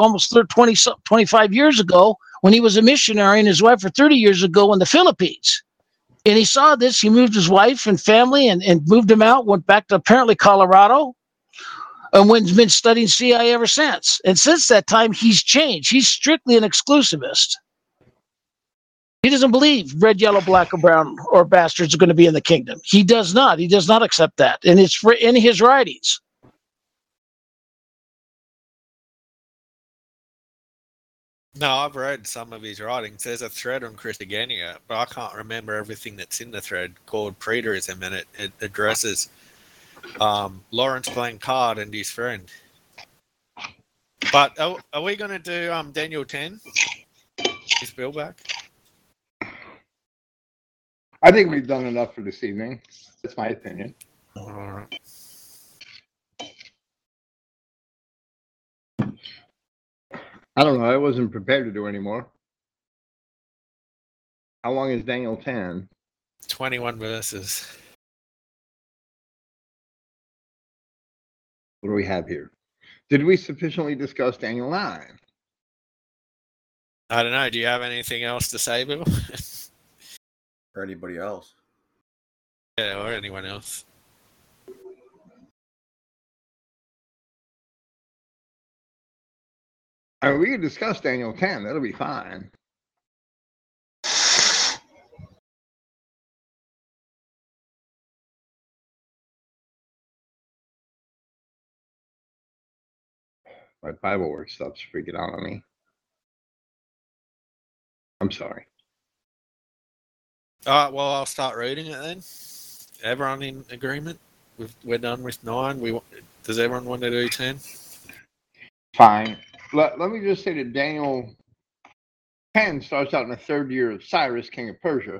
25 years ago, when he was a missionary and his wife for 30 years ago in the Philippines. And he saw this, he moved his wife and family and moved him out, went back to apparently Colorado, and been studying CI ever since. And since that time, he's changed. He's strictly an exclusivist. He doesn't believe red, yellow, black, or brown, or bastards are going to be in the kingdom. He does not. He does not accept that. And it's in his writings. No, I've read some of his writings. There's a thread on Christogenea, but I can't remember everything that's in the thread called Preterism, and it addresses Lawrence Blanchard and his friend. But are we going to do Daniel 10? Is Bill back? I think we've done enough for this evening. That's my opinion. All right. I don't know. I wasn't prepared to do any more. How long is Daniel 10? 21 verses. What do we have here? Did we sufficiently discuss Daniel 9? I don't know. Do you have anything else to say, Bill? Or anybody else? Yeah, or anyone else. I mean, we can discuss Daniel 10. That'll be fine. My Bible work stuff's freaking out on me. I'm sorry. All right, well, I'll start reading it then. Everyone in agreement? We're done with 9. Does everyone want to do 10? Fine. Let me just say that Daniel 10 starts out in the 3rd year of Cyrus, king of Persia.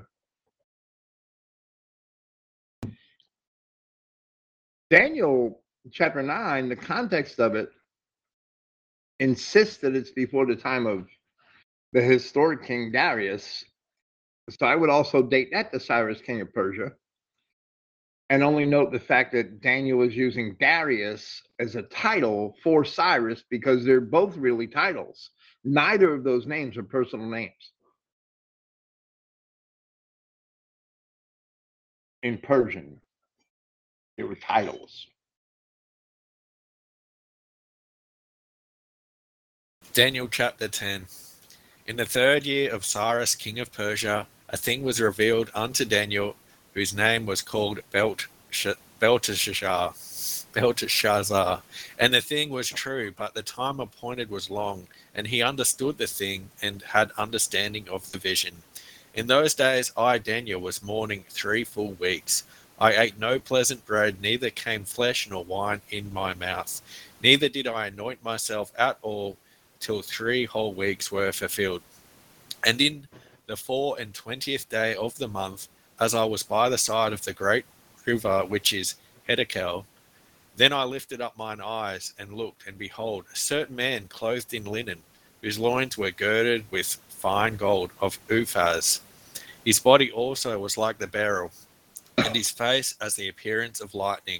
Daniel chapter 9, the context of it insists that it's before the time of the historic king Darius. So I would also date that to Cyrus, king of Persia, and only note the fact that Daniel is using Darius as a title for Cyrus because they're both really titles. Neither of those names are personal names. In Persian, they were titles. Daniel chapter 10. In the 3rd year of Cyrus, king of Persia, a thing was revealed unto Daniel, whose name was called Belteshazzar. And the thing was true, but the time appointed was long, and he understood the thing and had understanding of the vision. In those days I, Daniel, was mourning 3 full weeks. I ate no pleasant bread, neither came flesh nor wine in my mouth. Neither did I anoint myself at all till 3 whole weeks were fulfilled. And in the 24th day of the month, as I was by the side of the great river, which is Hiddekel, then I lifted up mine eyes and looked, and behold, a certain man clothed in linen, whose loins were girded with fine gold of Uphaz. His body also was like the beryl, and his face as the appearance of lightning,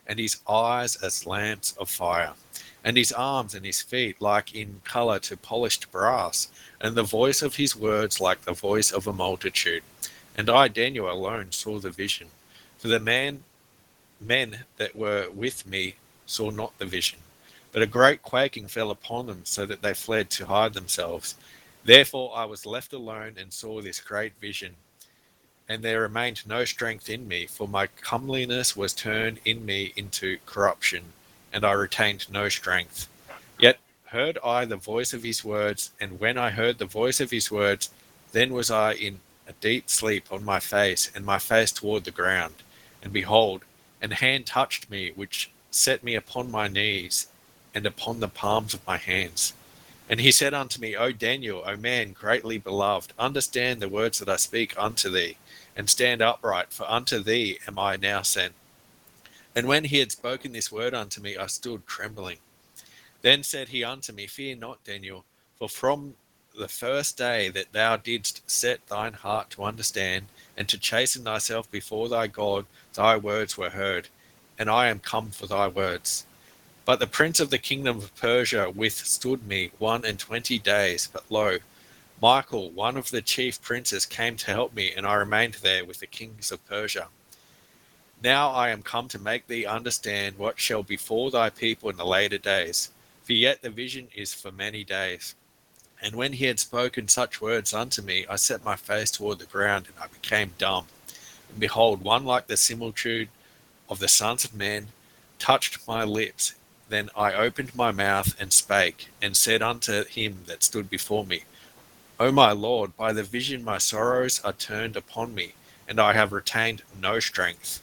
and his eyes as lamps of fire, and his arms and his feet like in colour to polished brass, and the voice of his words like the voice of a multitude. And I, Daniel, alone saw the vision, for the men that were with me saw not the vision. But a great quaking fell upon them, so that they fled to hide themselves. Therefore I was left alone and saw this great vision. And there remained no strength in me, for my comeliness was turned in me into corruption, and I retained no strength. Yet heard I the voice of his words, and when I heard the voice of his words, then was I in a deep sleep on my face, and my face toward the ground. And behold, an hand touched me, which set me upon my knees, and upon the palms of my hands. And he said unto me, O Daniel, O man greatly beloved, understand the words that I speak unto thee, and stand upright, for unto thee am I now sent. And when he had spoken this word unto me, I stood trembling. Then said he unto me, Fear not, Daniel, for from the first day that thou didst set thine heart to understand, and to chasten thyself before thy God, thy words were heard, and I am come for thy words. But the prince of the kingdom of Persia withstood me 21 days. But lo, Michael, one of the chief princes, came to help me, and I remained there with the kings of Persia. Now I am come to make thee understand what shall befall thy people in the later days. For yet the vision is for many days. And when he had spoken such words unto me, I set my face toward the ground, and I became dumb. And behold, one like the similitude of the sons of men touched my lips. Then I opened my mouth and spake, and said unto him that stood before me, O my Lord, by the vision my sorrows are turned upon me, and I have retained no strength.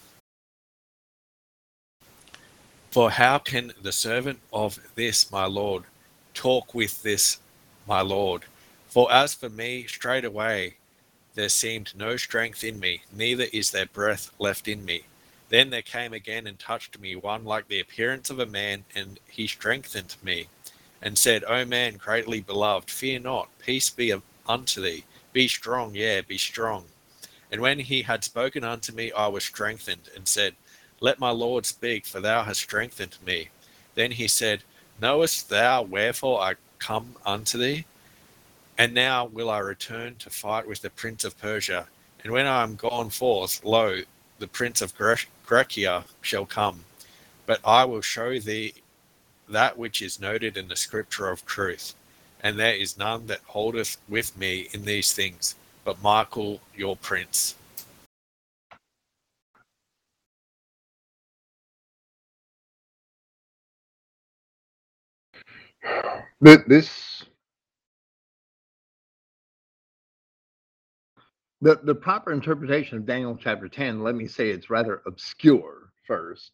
For how can the servant of this my Lord talk with this my Lord? For as for me, straightway there seemed no strength in me, neither is there breath left in me. Then there came again and touched me one like the appearance of a man, and he strengthened me, and said, O man greatly beloved, fear not, peace be unto thee. Be strong, yea, be strong. And when he had spoken unto me, I was strengthened, and said, Let my Lord speak, for thou hast strengthened me. Then he said, Knowest thou wherefore I come unto thee? And now will I return to fight with the prince of Persia. And when I am gone forth, lo, the prince of Grecia shall come. But I will show thee that which is noted in the scripture of truth. And there is none that holdeth with me in these things, but Michael your prince. The proper interpretation of Daniel chapter 10, let me say it's rather obscure first.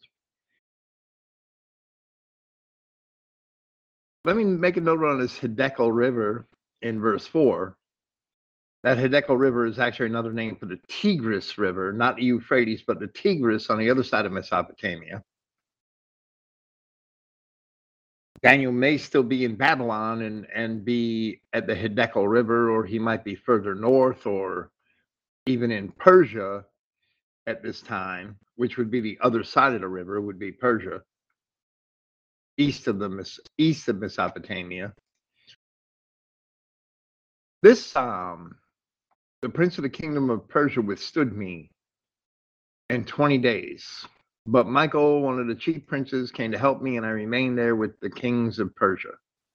Let me make a note on this Hiddekel River in verse 4. That Hiddekel River is actually another name for the Tigris River, not the Euphrates, but the Tigris on the other side of Mesopotamia. Daniel may still be in Babylon and be at the Hiddekel River, or he might be further north, or even in Persia at this time, which would be the other side of the river, would be Persia, east of Mesopotamia. This the prince of the kingdom of Persia withstood me in 20 days. But Michael, one of the chief princes, came to help me, and I remained there with the kings of Persia.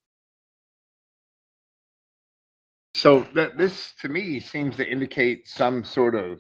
So that this, to me, seems to indicate some sort of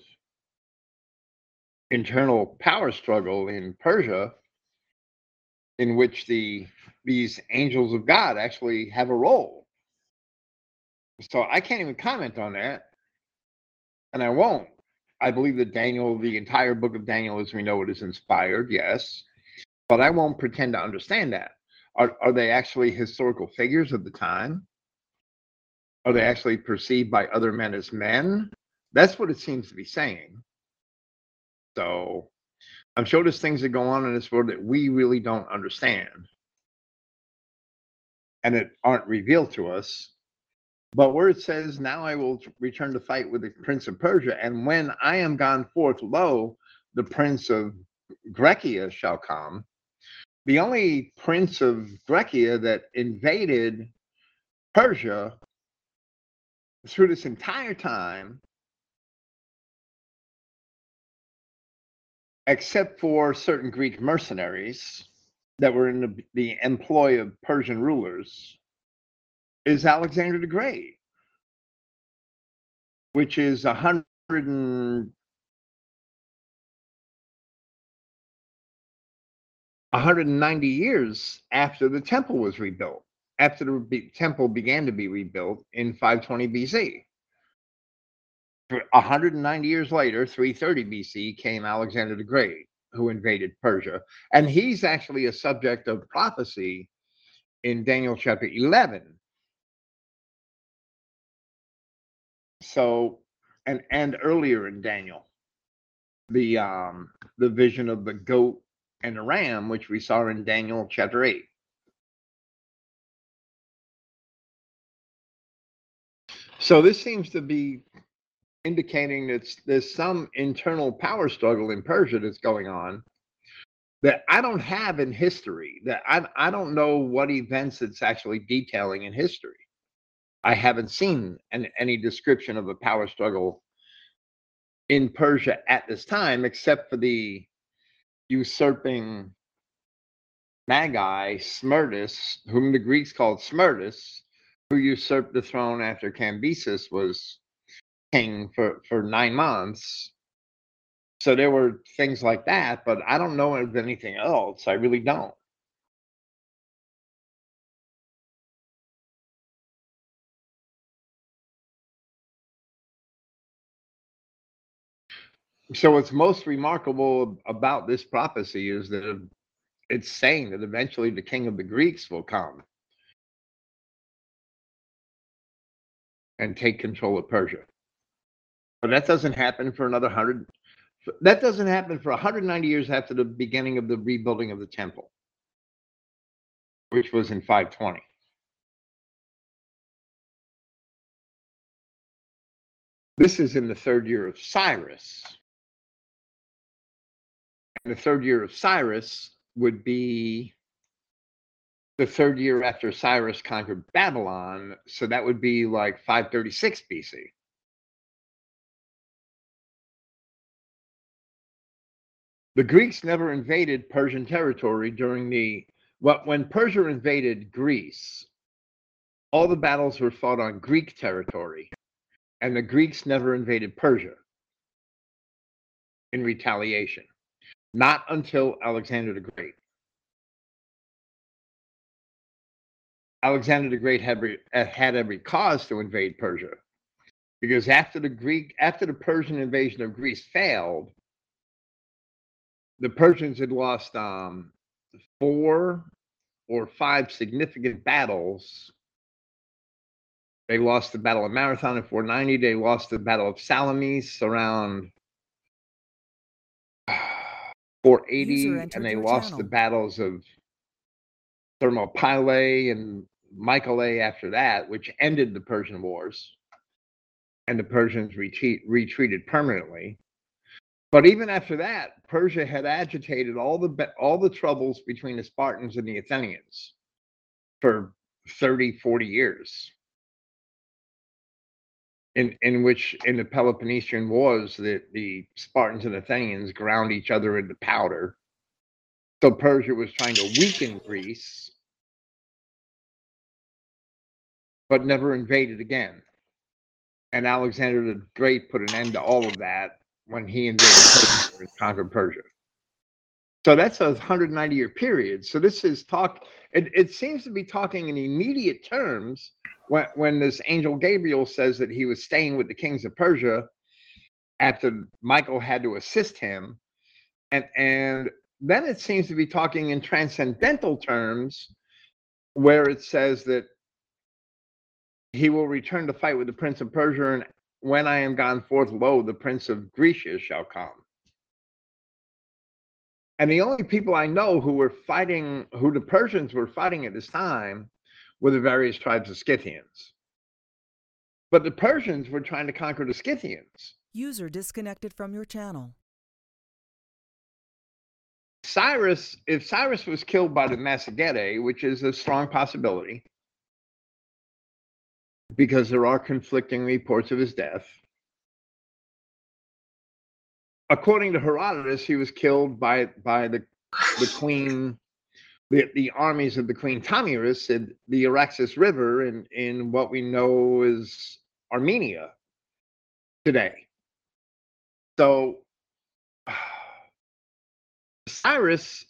internal power struggle in Persia, in which these angels of God actually have a role. So I can't even comment on that, and I won't. I believe that Daniel, the entire book of Daniel as we know it, is inspired, yes, but I won't pretend to understand that. Are they actually historical figures of the time? Are they actually perceived by other men as men? That's what it seems to be saying. So I'm sure there's things that go on in this world that we really don't understand and that aren't revealed to us. But where it says, now I will return to fight with the prince of Persia, and when I am gone forth, lo, the prince of Grecia shall come. The only prince of Grecia that invaded Persia through this entire time, except for certain Greek mercenaries that were in the employ of Persian rulers, is Alexander the Great, which is 190 years after the temple was rebuilt, after the temple began to be rebuilt in 520 BC. 190 years later, 330 BC, came Alexander the Great, who invaded Persia. And he's actually a subject of prophecy in Daniel chapter 11. So, and earlier in Daniel, the vision of the goat and the ram, which we saw in Daniel chapter 8. So this seems to be indicating that there's some internal power struggle in Persia that's going on that I don't have in history, that I don't know what events it's actually detailing in history. I haven't seen any description of a power struggle in Persia at this time, except for the usurping Magi, Smerdis, whom the Greeks called Smerdis, who usurped the throne after Cambyses was king for 9 months. So there were things like that, but I don't know of anything else. I really don't. So what's most remarkable about this prophecy is that it's saying that eventually the king of the Greeks will come and take control of Persia. But that doesn't happen for another 100. That doesn't happen for 190 years after the beginning of the rebuilding of the temple, which was in 520. This is in the 3rd year of Cyrus. And the 3rd year of Cyrus would be the 3rd year after Cyrus conquered Babylon. So that would be like 536 BC. The Greeks never invaded Persian territory when Persia invaded Greece, all the battles were fought on Greek territory, and the Greeks never invaded Persia in retaliation, not until Alexander the Great. Alexander the Great had every cause to invade Persia, because after the Persian invasion of Greece failed, the Persians had lost 4 or 5 significant battles. They lost the Battle of Marathon in 490. They lost the Battle of Salamis around 480, and they lost the battles of Thermopylae and Mycale after that, which ended the Persian Wars, and the Persians retreated permanently. But even after that, Persia had agitated all the troubles between the Spartans and the Athenians for 30, 40 years. In which, in the Peloponnesian Wars, the Spartans and Athenians ground each other into powder. So Persia was trying to weaken Greece, but never invaded again. And Alexander the Great put an end to all of that when he invaded Persia and conquered Persia. So that's a 190-year period. So this is it seems to be talking in immediate terms when this angel Gabriel says that he was staying with the kings of Persia after Michael had to assist him. And then it seems to be talking in transcendental terms, where it says that he will return to fight with the prince of Persia, and when I am gone forth, lo, the prince of Grecia shall come. And the only people I know who the Persians were fighting at this time, were the various tribes of Scythians. But the Persians were trying to conquer the Scythians. User disconnected from your channel. Cyrus, if Cyrus was killed by the Massagetae, which is a strong possibility, because there are conflicting reports of his death. According to Herodotus, he was killed by the queen, the armies of the Queen Tomyris at the Araxes River in what we know is Armenia today. So Cyrus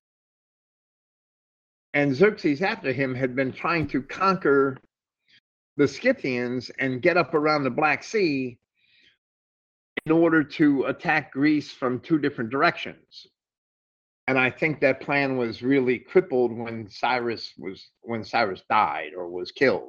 and Xerxes after him had been trying to conquer the Scythians and get up around the Black Sea in order to attack Greece from two different directions. And I think that plan was really crippled when Cyrus died or was killed.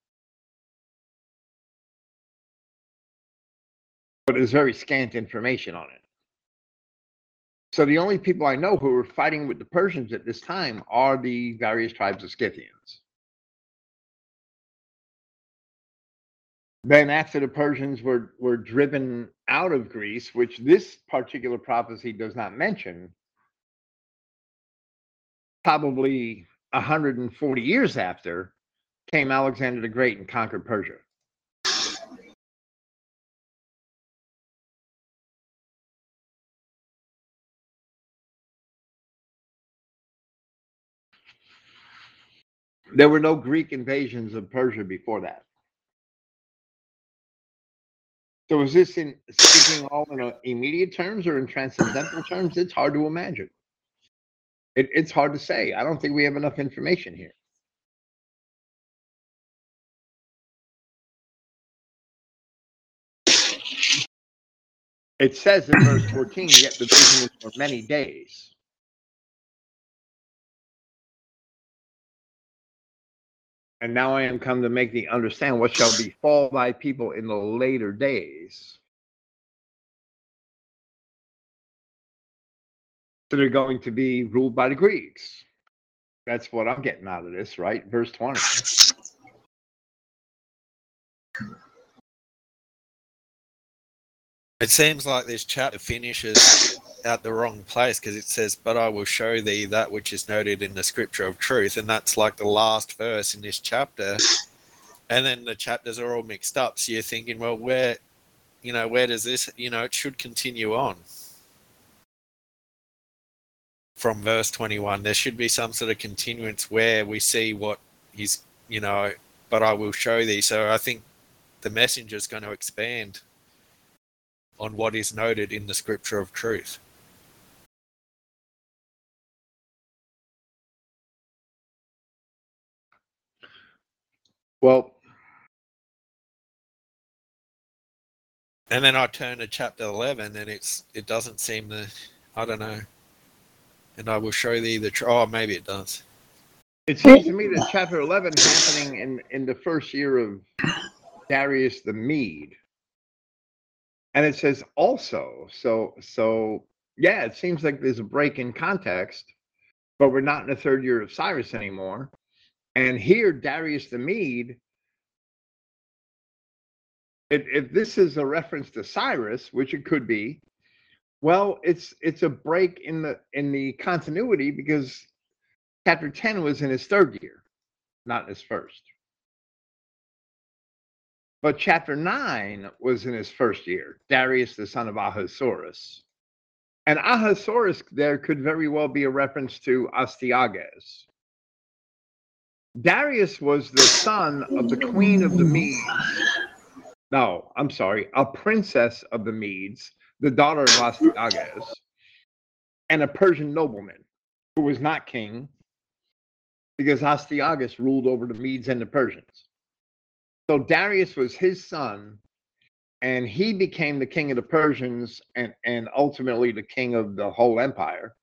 But there's very scant information on it. So the only people I know who were fighting with the Persians at this time are the various tribes of Scythians. Then after the Persians were driven out of Greece, which this particular prophecy does not mention, probably 140 years after, came Alexander the Great and conquered Persia. There were no Greek invasions of Persia before that. So is this speaking all in immediate terms or in transcendental terms? It's hard to imagine. It's hard to say. I don't think we have enough information here. It says in verse 14, yet the vision is for many days. And now I am come to make thee understand what shall befall thy people in the later days. So they're going to be ruled by the Greeks. That's what I'm getting out of this, right? Verse 20. It seems like this chapter finishes at the wrong place because it says, but I will show thee that which is noted in the scripture of truth. And that's like the last verse in this chapter. And then the chapters are all mixed up. So you're thinking, well, where does this, it should continue on. From verse 21, there should be some sort of continuance where we see what he's, but I will show thee. So I think the messenger is going to expand on what is noted in the scripture of truth. Well, and then I turn to chapter 11 and it doesn't seem to, I don't know. And I will show thee maybe it does. It seems to me that chapter 11 happening in the first year of Darius the Mede. And it says also, so yeah, it seems like there's a break in context, but we're not in the third year of Cyrus anymore. And here, Darius the Mede, if this is a reference to Cyrus, which it could be, well, it's a break in the continuity because chapter 10 was in his third year, not in his first. But chapter 9 was in his first year, Darius the son of Ahasuerus. And Ahasuerus there could very well be a reference to Astyages. Darius was the son of the queen of the Medes. No, I'm sorry, a princess of the Medes, the daughter of Astyages, and a Persian nobleman who was not king because Astyages ruled over the Medes and the Persians. So Darius was his son, and he became the king of the Persians and ultimately the king of the whole empire.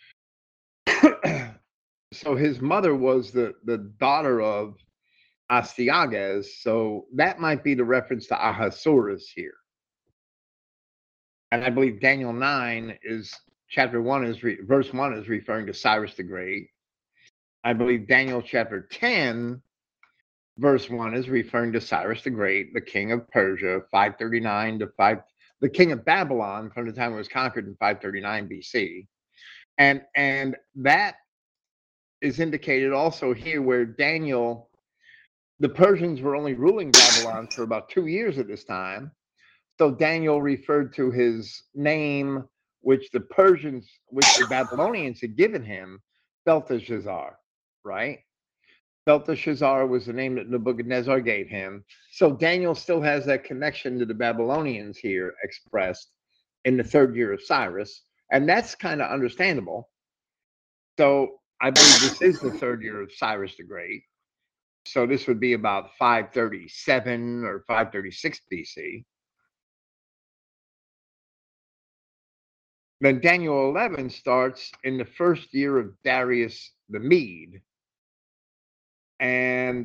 So his mother was the daughter of Astyages, so that might be the reference to Ahasuerus here. And I believe Daniel 9 is chapter 1 is verse 1 is referring to Cyrus the Great. I believe Daniel chapter 10 verse 1 is referring to Cyrus the Great, the king of Persia, 539 to 5, the king of Babylon from the time it was conquered in 539 BC. And that is indicated also here, where Daniel, the Persians were only ruling Babylon for about 2 years at this time. So Daniel referred to his name, which the Babylonians had given him, Belteshazzar, right? Belteshazzar was the name that Nebuchadnezzar gave him. So Daniel still has that connection to the Babylonians here expressed in the 3rd year of Cyrus. And that's kind of understandable. So I believe this is the 3rd year of Cyrus the Great. So this would be about 537 or 536 BC. Then Daniel 11 starts in the 1st year of Darius the Mede. And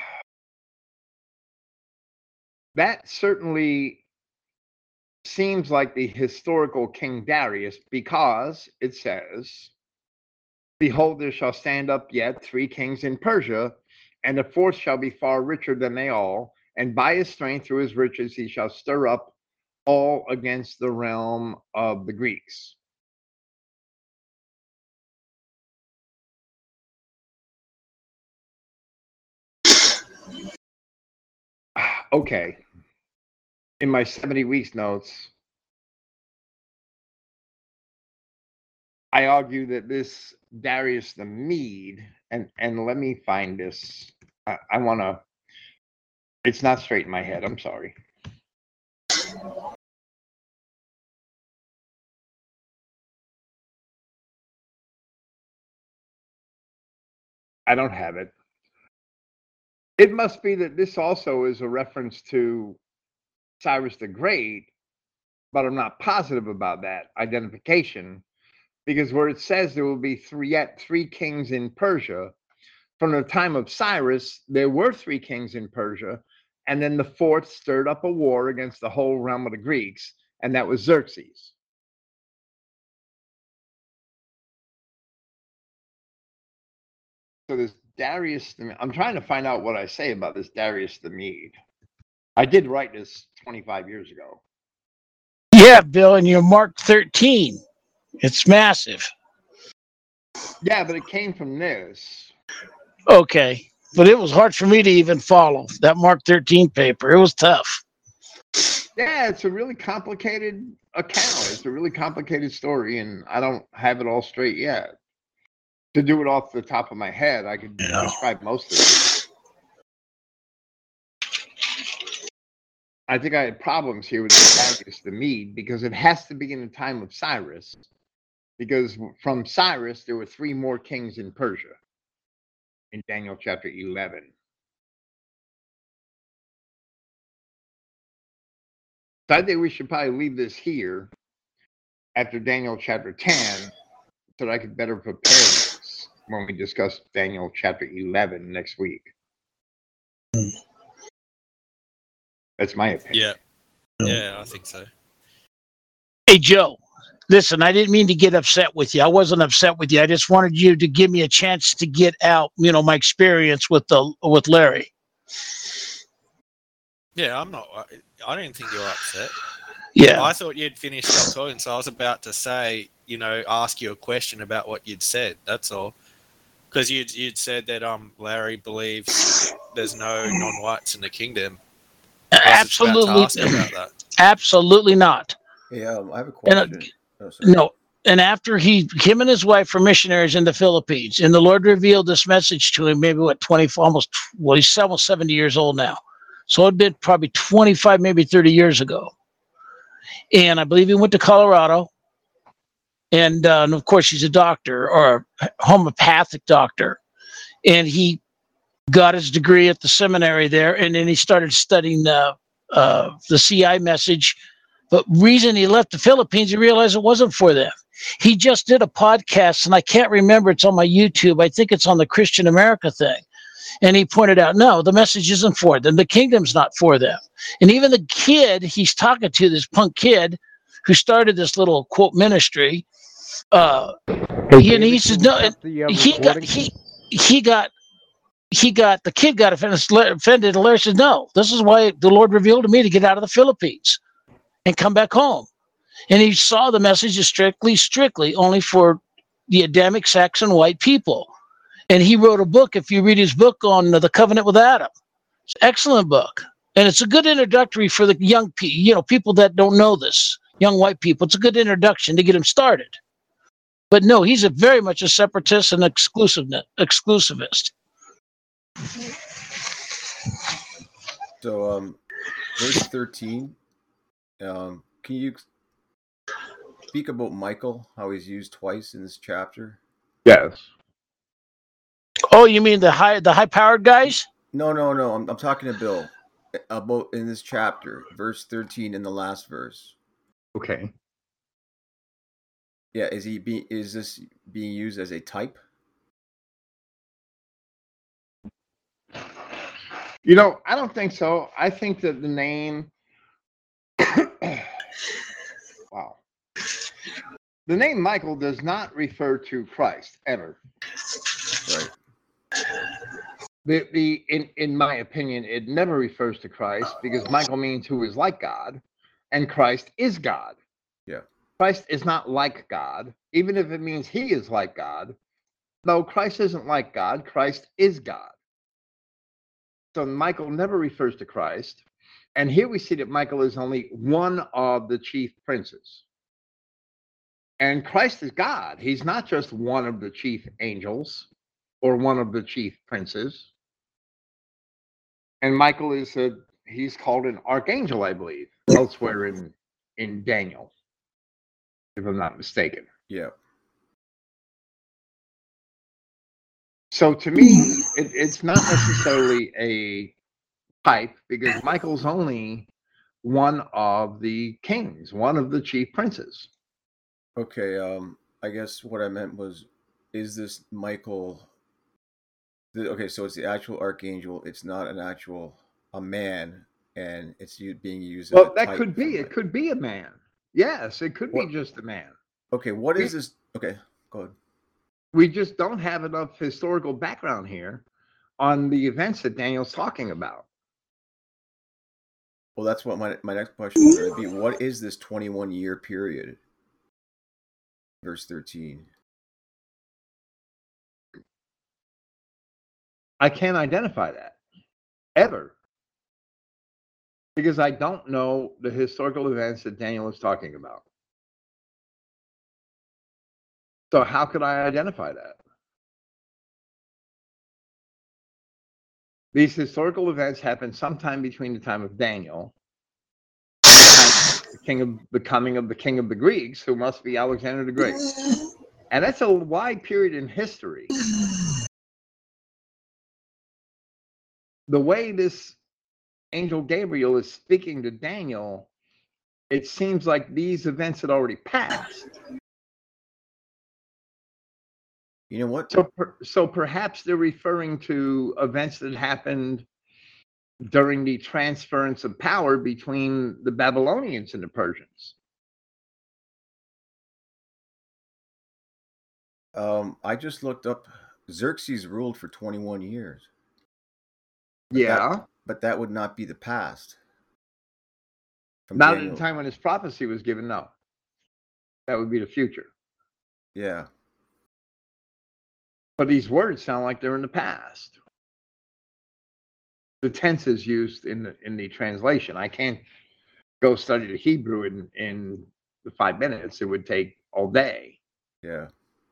that certainly seems like the historical King Darius, because it says, behold, there shall stand up yet 3 kings in Persia, and the 4th shall be far richer than they all, and by his strength through his riches he shall stir up all against the realm of the Greeks. Okay. In my 70 weeks notes, I argue that this Darius the Mede, and let me find this. I want to, it's not straight in my head. I'm sorry. I don't have it. It must be that this also is a reference to Cyrus the Great, but I'm not positive about that identification, because where it says there will be 3 kings in Persia, from the time of Cyrus, there were 3 kings in Persia, and then the 4th stirred up a war against the whole realm of the Greeks, and that was Xerxes. So this Darius, I'm trying to find out what I say about this Darius the Mede. I did write this 25 years ago. Yeah, Bill, and you're Mark 13. It's massive. Yeah, but it came from this. Okay, but it was hard for me to even follow that Mark 13 paper. It was tough. Yeah, it's a really complicated account. It's a really complicated story, and I don't have it all straight yet. To do it off the top of my head, I could describe most of it. I think I had problems here with Darius the Mede, because it has to be in the time of Cyrus, because from Cyrus there were 3 more kings in Persia in Daniel chapter 11. So I think we should probably leave this here after Daniel chapter 10, so that I could better prepare this when we discuss Daniel chapter 11 next week. That's my opinion. Yeah, I think so. Hey, Joe, listen, I didn't mean to get upset with you. I wasn't upset with you. I just wanted you to give me a chance to get out, my experience with Larry. Yeah, I don't think you're upset. Yeah. I thought you'd finished up talking, so I was about to say, ask you a question about what you'd said. That's all. Because you'd said that Larry believes there's no non-whites in the kingdom. Absolutely. Absolutely not. Yeah, I have a question. No. And after him and his wife were missionaries in the Philippines, and the Lord revealed this message to him, maybe he's almost 70 years old now. So it'd been probably 25, maybe 30 years ago. And I believe he went to Colorado. And of course, he's a doctor, or a homeopathic doctor. And he got his degree at the seminary there. And then he started studying the CI message. But reason he left the Philippines, he realized it wasn't for them. He just did a podcast, and I can't remember. It's on my YouTube. I think it's on the Christian America thing. And he pointed out, no, the message isn't for them. The kingdom's not for them. And even the kid he's talking to, this punk kid who started this little quote ministry, he says, no, the kid got offended. And Larry said, no, this is why the Lord revealed to me to get out of the Philippines and come back home. And he saw the message is strictly only for the Adamic Saxon white people. And he wrote a book, if you read his book on the covenant with Adam. It's an excellent book. And it's a good introductory for the young people, people that don't know this, young white people. It's a good introduction to get them started. But no, he's very much a separatist and exclusivist. So, verse 13, can you speak about Michael, how he's used twice in this chapter? Yes. Oh, you mean the high-powered guys? No. I'm talking to Bill about in this chapter, verse 13 in the last verse. Okay. Yeah, is this being used as a type? I don't think so. I think that the name wow. The name Michael does not refer to Christ ever. Right. In my opinion, it never refers to Christ because Michael means who is like God, and Christ is God. Yeah. Christ is not like God, even if it means he is like God. No, Christ isn't like God. Christ is God. So Michael never refers to Christ. And here we see that Michael is only one of the chief princes. And Christ is God. He's not just one of the chief angels or one of the chief princes. And Michael he's called an archangel, I believe, elsewhere in Daniel, if I'm not mistaken. Yeah. So to me, it's not necessarily a type because Michael's only one of the kings, one of the chief princes. Okay. I guess what I meant was, is this Michael? Okay, so it's the actual archangel. It's not a man, and it's being used. Well, as a that type could be. It could be a man. Yes, it could be just a man. Okay, what is this? Okay, go ahead. We just don't have enough historical background here on the events that Daniel's talking about. Well, that's what my next question was going to be. What is this 21-year period? Verse 13. I can't identify that ever because I don't know the historical events that Daniel is talking about. So how could I identify that? These historical events happened sometime between the time of Daniel, the coming of the king of the Greeks, who must be Alexander the Great. And that's a wide period in history. The way this angel Gabriel is speaking to Daniel, it seems like these events had already passed. You know what? So perhaps they're referring to events that happened during the transference of power between the Babylonians and the Persians. I just looked up. Xerxes ruled for 21 years. But that would not be the past. Not at the time when his prophecy was given, no. That would be the future. Yeah. But these words sound like they're in the past. The tense is used in the translation. I can't go study the Hebrew in the 5 minutes. It would take all day. Yeah.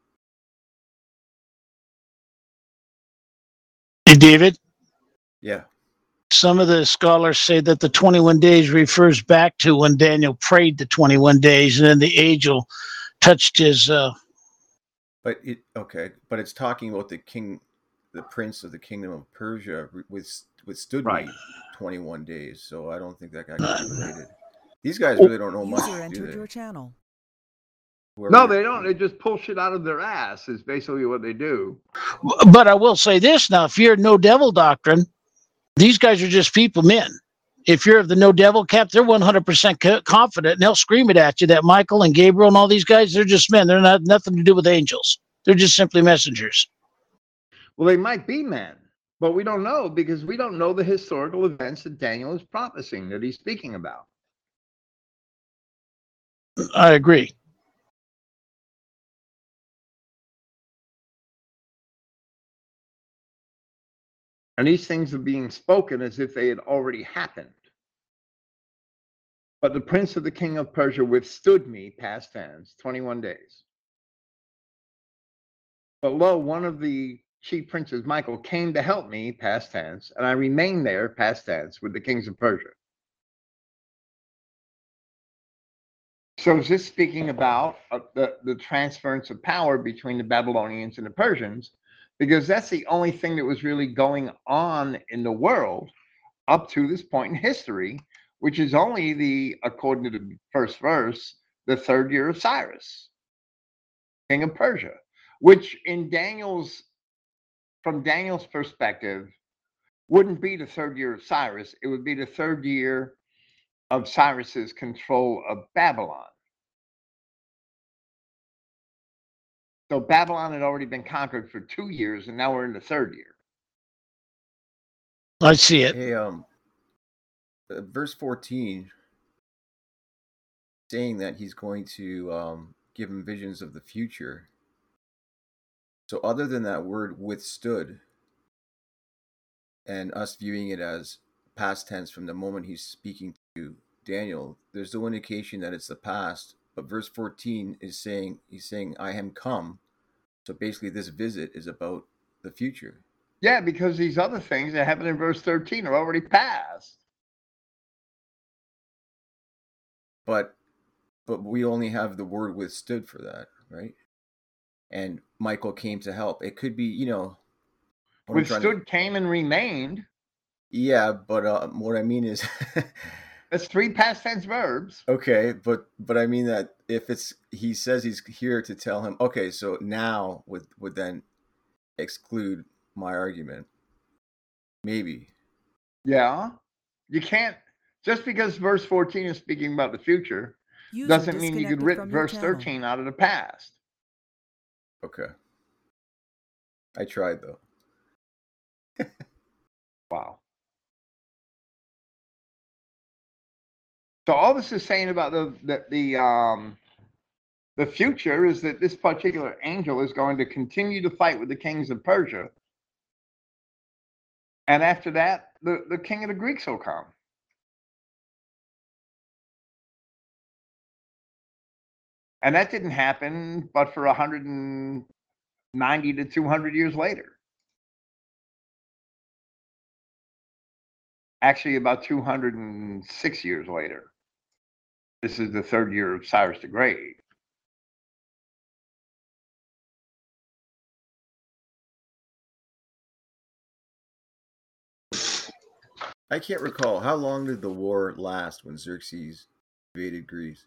Hey, David? Yeah. Some of the scholars say that the 21 days refers back to when Daniel prayed the 21 days and then the angel touched his... But it's talking about the king, the prince of the kingdom of Persia withstood me 21 days. So I don't think that guy got related. These guys really don't know much, do they? Your channel. No, they don't. They just pull shit out of their ass is basically what they do. But I will say this now, if you're no devil doctrine, these guys are just people, men. If you're of the no devil camp, they're 100% confident, and they'll scream it at you that Michael and Gabriel and all these guys, they're just men. They're not nothing to do with angels. They're just simply messengers. Well, they might be men, but we don't know because we don't know the historical events that Daniel is prophesying, that he's speaking about. I agree. And these things are being spoken as if they had already happened. But the prince of the king of Persia withstood me, past tense, 21 days. But lo, one of the chief princes, Michael, came to help me, past tense, and I remained there, past tense, with the kings of Persia. So is this speaking about the transference of power between the Babylonians and the Persians? Because that's the only thing that was really going on in the world up to this point in history, which is only according to the first verse, the third year of Cyrus, king of Persia, which from Daniel's perspective, wouldn't be the third year of Cyrus. It would be the third year of Cyrus's control of Babylon. So Babylon had already been conquered for 2 years, and now we're in the third year. I see it. Hey, verse 14, saying that he's going to give him visions of the future. So other than that word withstood, and us viewing it as past tense from the moment he's speaking to Daniel, there's no indication that it's the past. But verse 14 is saying, he's saying, I am come. So basically this visit is about the future. Yeah, because these other things that happen in verse 13 are already past. But we only have the word withstood for that, right? And Michael came to help. It could be, Withstood came and remained. Yeah, but what I mean is that's 3 past tense verbs. Okay, but I mean that if he says he's here to tell him, okay, so now would then exclude my argument. Maybe. Yeah. You can't, just because verse 14 is speaking about the future, doesn't mean you could rip verse 13 out of the past. Okay. I tried though. Wow. So all this is saying about the future is that this particular angel is going to continue to fight with the kings of Persia. And after that, the king of the Greeks will come. And that didn't happen but for 190 to 200 years later. Actually, about 206 years later. This is the third year of Cyrus the Great. I can't recall. How long did the war last when Xerxes invaded Greece?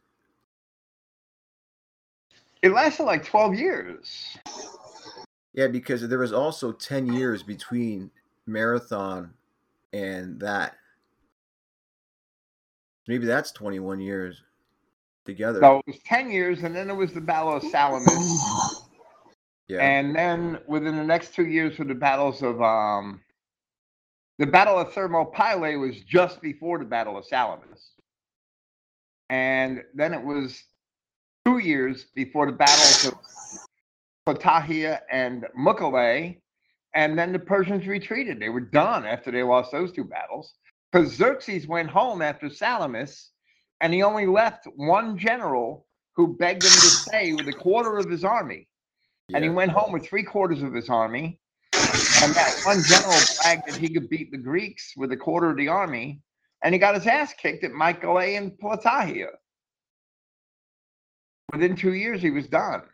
It lasted like 12 years. Yeah, because there was also 10 years between Marathon and that. Maybe that's 21 years together. So it was 10 years, and then there was the Battle of Salamis. Yeah. And then within the next 2 years were the battles of the Battle of Thermopylae was just before the Battle of Salamis. And then it was 2 years before the battles of Plataea and Muculae. And then the Persians retreated. They were done after they lost those 2 battles. Because Xerxes went home after Salamis, and he only left one general who begged him to stay with a quarter of his army. Yeah. And he went home with 3/4 of his army. And that one general bragged that he could beat the Greeks with a quarter of the army. And he got his ass kicked at Mycale and Plataea. Within 2 years, he was done.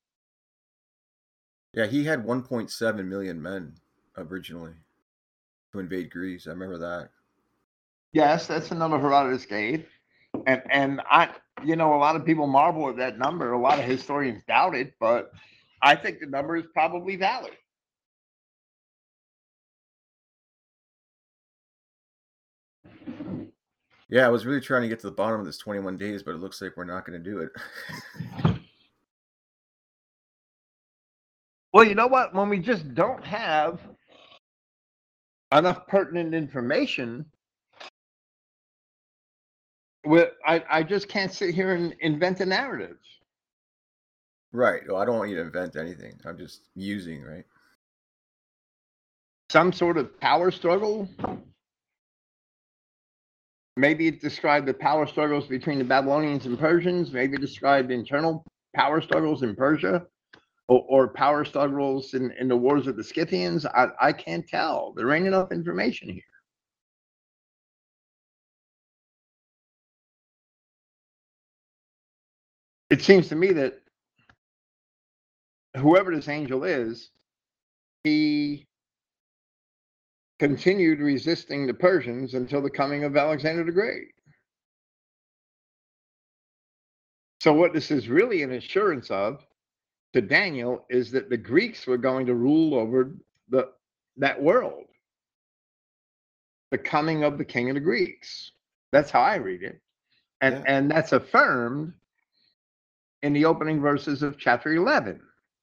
Yeah, he had 1.7 million men originally to invade Greece. I remember that. Yes, that's the number Herodotus gave. And I, a lot of people marvel at that number. A lot of historians doubt it, but I think the number is probably valid. Yeah, I was really trying to get to the bottom of this 21 days, but it looks like we're not going to do it. Well, you know what? When we just don't have enough pertinent information, I just can't sit here and invent a narrative. Right. Well, I don't want you to invent anything. I'm just musing, right? some sort of power struggle. Maybe it described the power struggles between the Babylonians and Persians. Maybe it described internal power struggles in Persia, or power struggles in the wars of the Scythians. I can't tell. There ain't enough information here. It seems to me that whoever this angel is, he continued resisting the Persians until the coming of Alexander the Great. So what this is really an assurance of to Daniel is that the Greeks were going to rule over that world. The coming of the king of the Greeks. That's how I read it. And that's affirmed in the opening verses of chapter 11.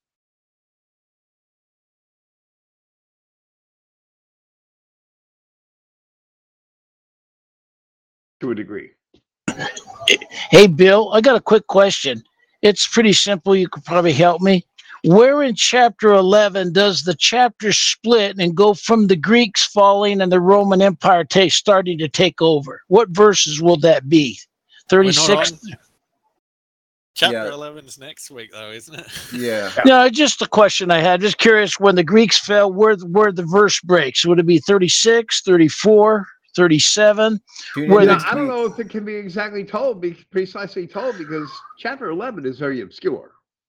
To a degree. Hey, Bill, I got a quick question. It's pretty simple. You could probably help me. Where in chapter 11 does the chapter split and go from the Greeks falling and the Roman Empire starting to take over? What verses will that be? 36? Chapter 11 is next week, though, isn't it? Yeah. No, just a question I had. Just curious, when the Greeks fell, where the verse breaks. Would it be 36, 34, 37? I don't know if it can be exactly told, precisely told, because chapter 11 is very obscure.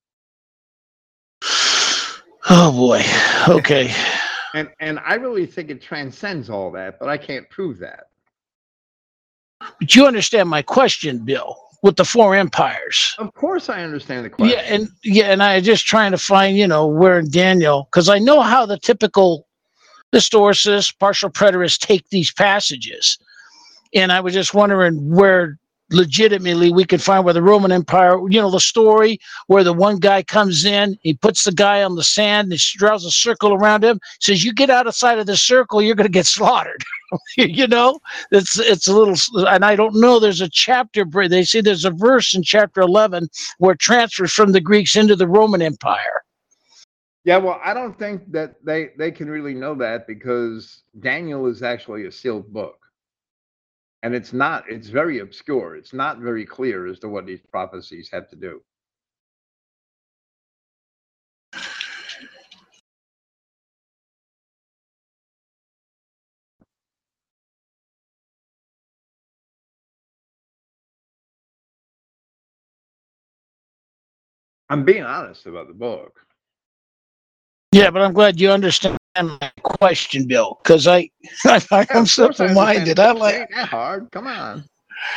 Oh boy. Okay. And I really think it transcends all that, but I can't prove that. But you understand my question, Bill, with the four empires. Of course I understand the question. And I just trying to find, where in Daniel, because I know how the typical historicists, partial preterists take these passages. And I was just wondering where legitimately we could find where the Roman Empire, the story where the one guy comes in, he puts the guy on the sand, and he draws a circle around him, says, you get outside of the circle, you're going to get slaughtered. It's a little, and I don't know, there's a chapter, they say there's a verse in chapter 11 where it transfers from the Greeks into the Roman Empire. Yeah, well, I don't think that they can really know that, because Daniel is actually a sealed book. And it's very obscure. It's not very clear as to what these prophecies have to do. I'm being honest about the book. Yeah, but I'm glad you understand my question, Bill, because I'm simple-minded. It ain't that hard. Come on.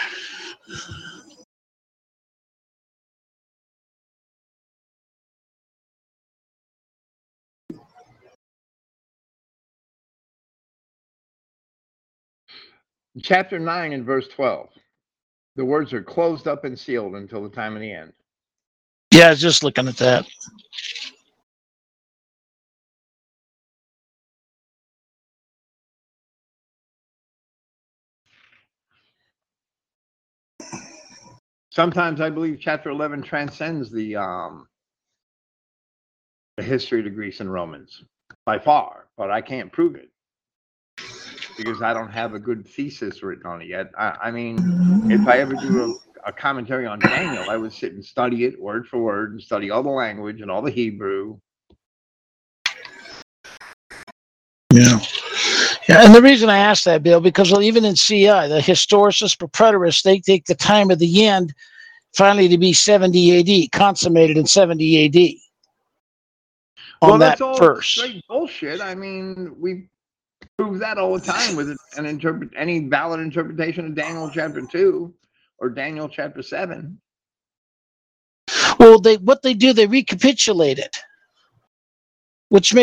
Chapter 9 and verse 12. The words are closed up and sealed until the time of the end. Yeah, I was just looking at that. Sometimes I believe chapter 11 transcends the history of the Greeks and Romans by far, but I can't prove it because I don't have a good thesis written on it yet. I mean, if I ever do a commentary on Daniel, I would sit and study it word for word and study all the language and all the Hebrew. Yeah. Yeah, and the reason I asked that, Bill, because even in CI, the historicists, preterists, they take the time of the end finally to be 70 AD, consummated in 70 AD. Well, that's all straight bullshit. I mean, we prove that all the time with any valid interpretation of Daniel chapter 2 or Daniel chapter 7. Well, they recapitulate it, which makes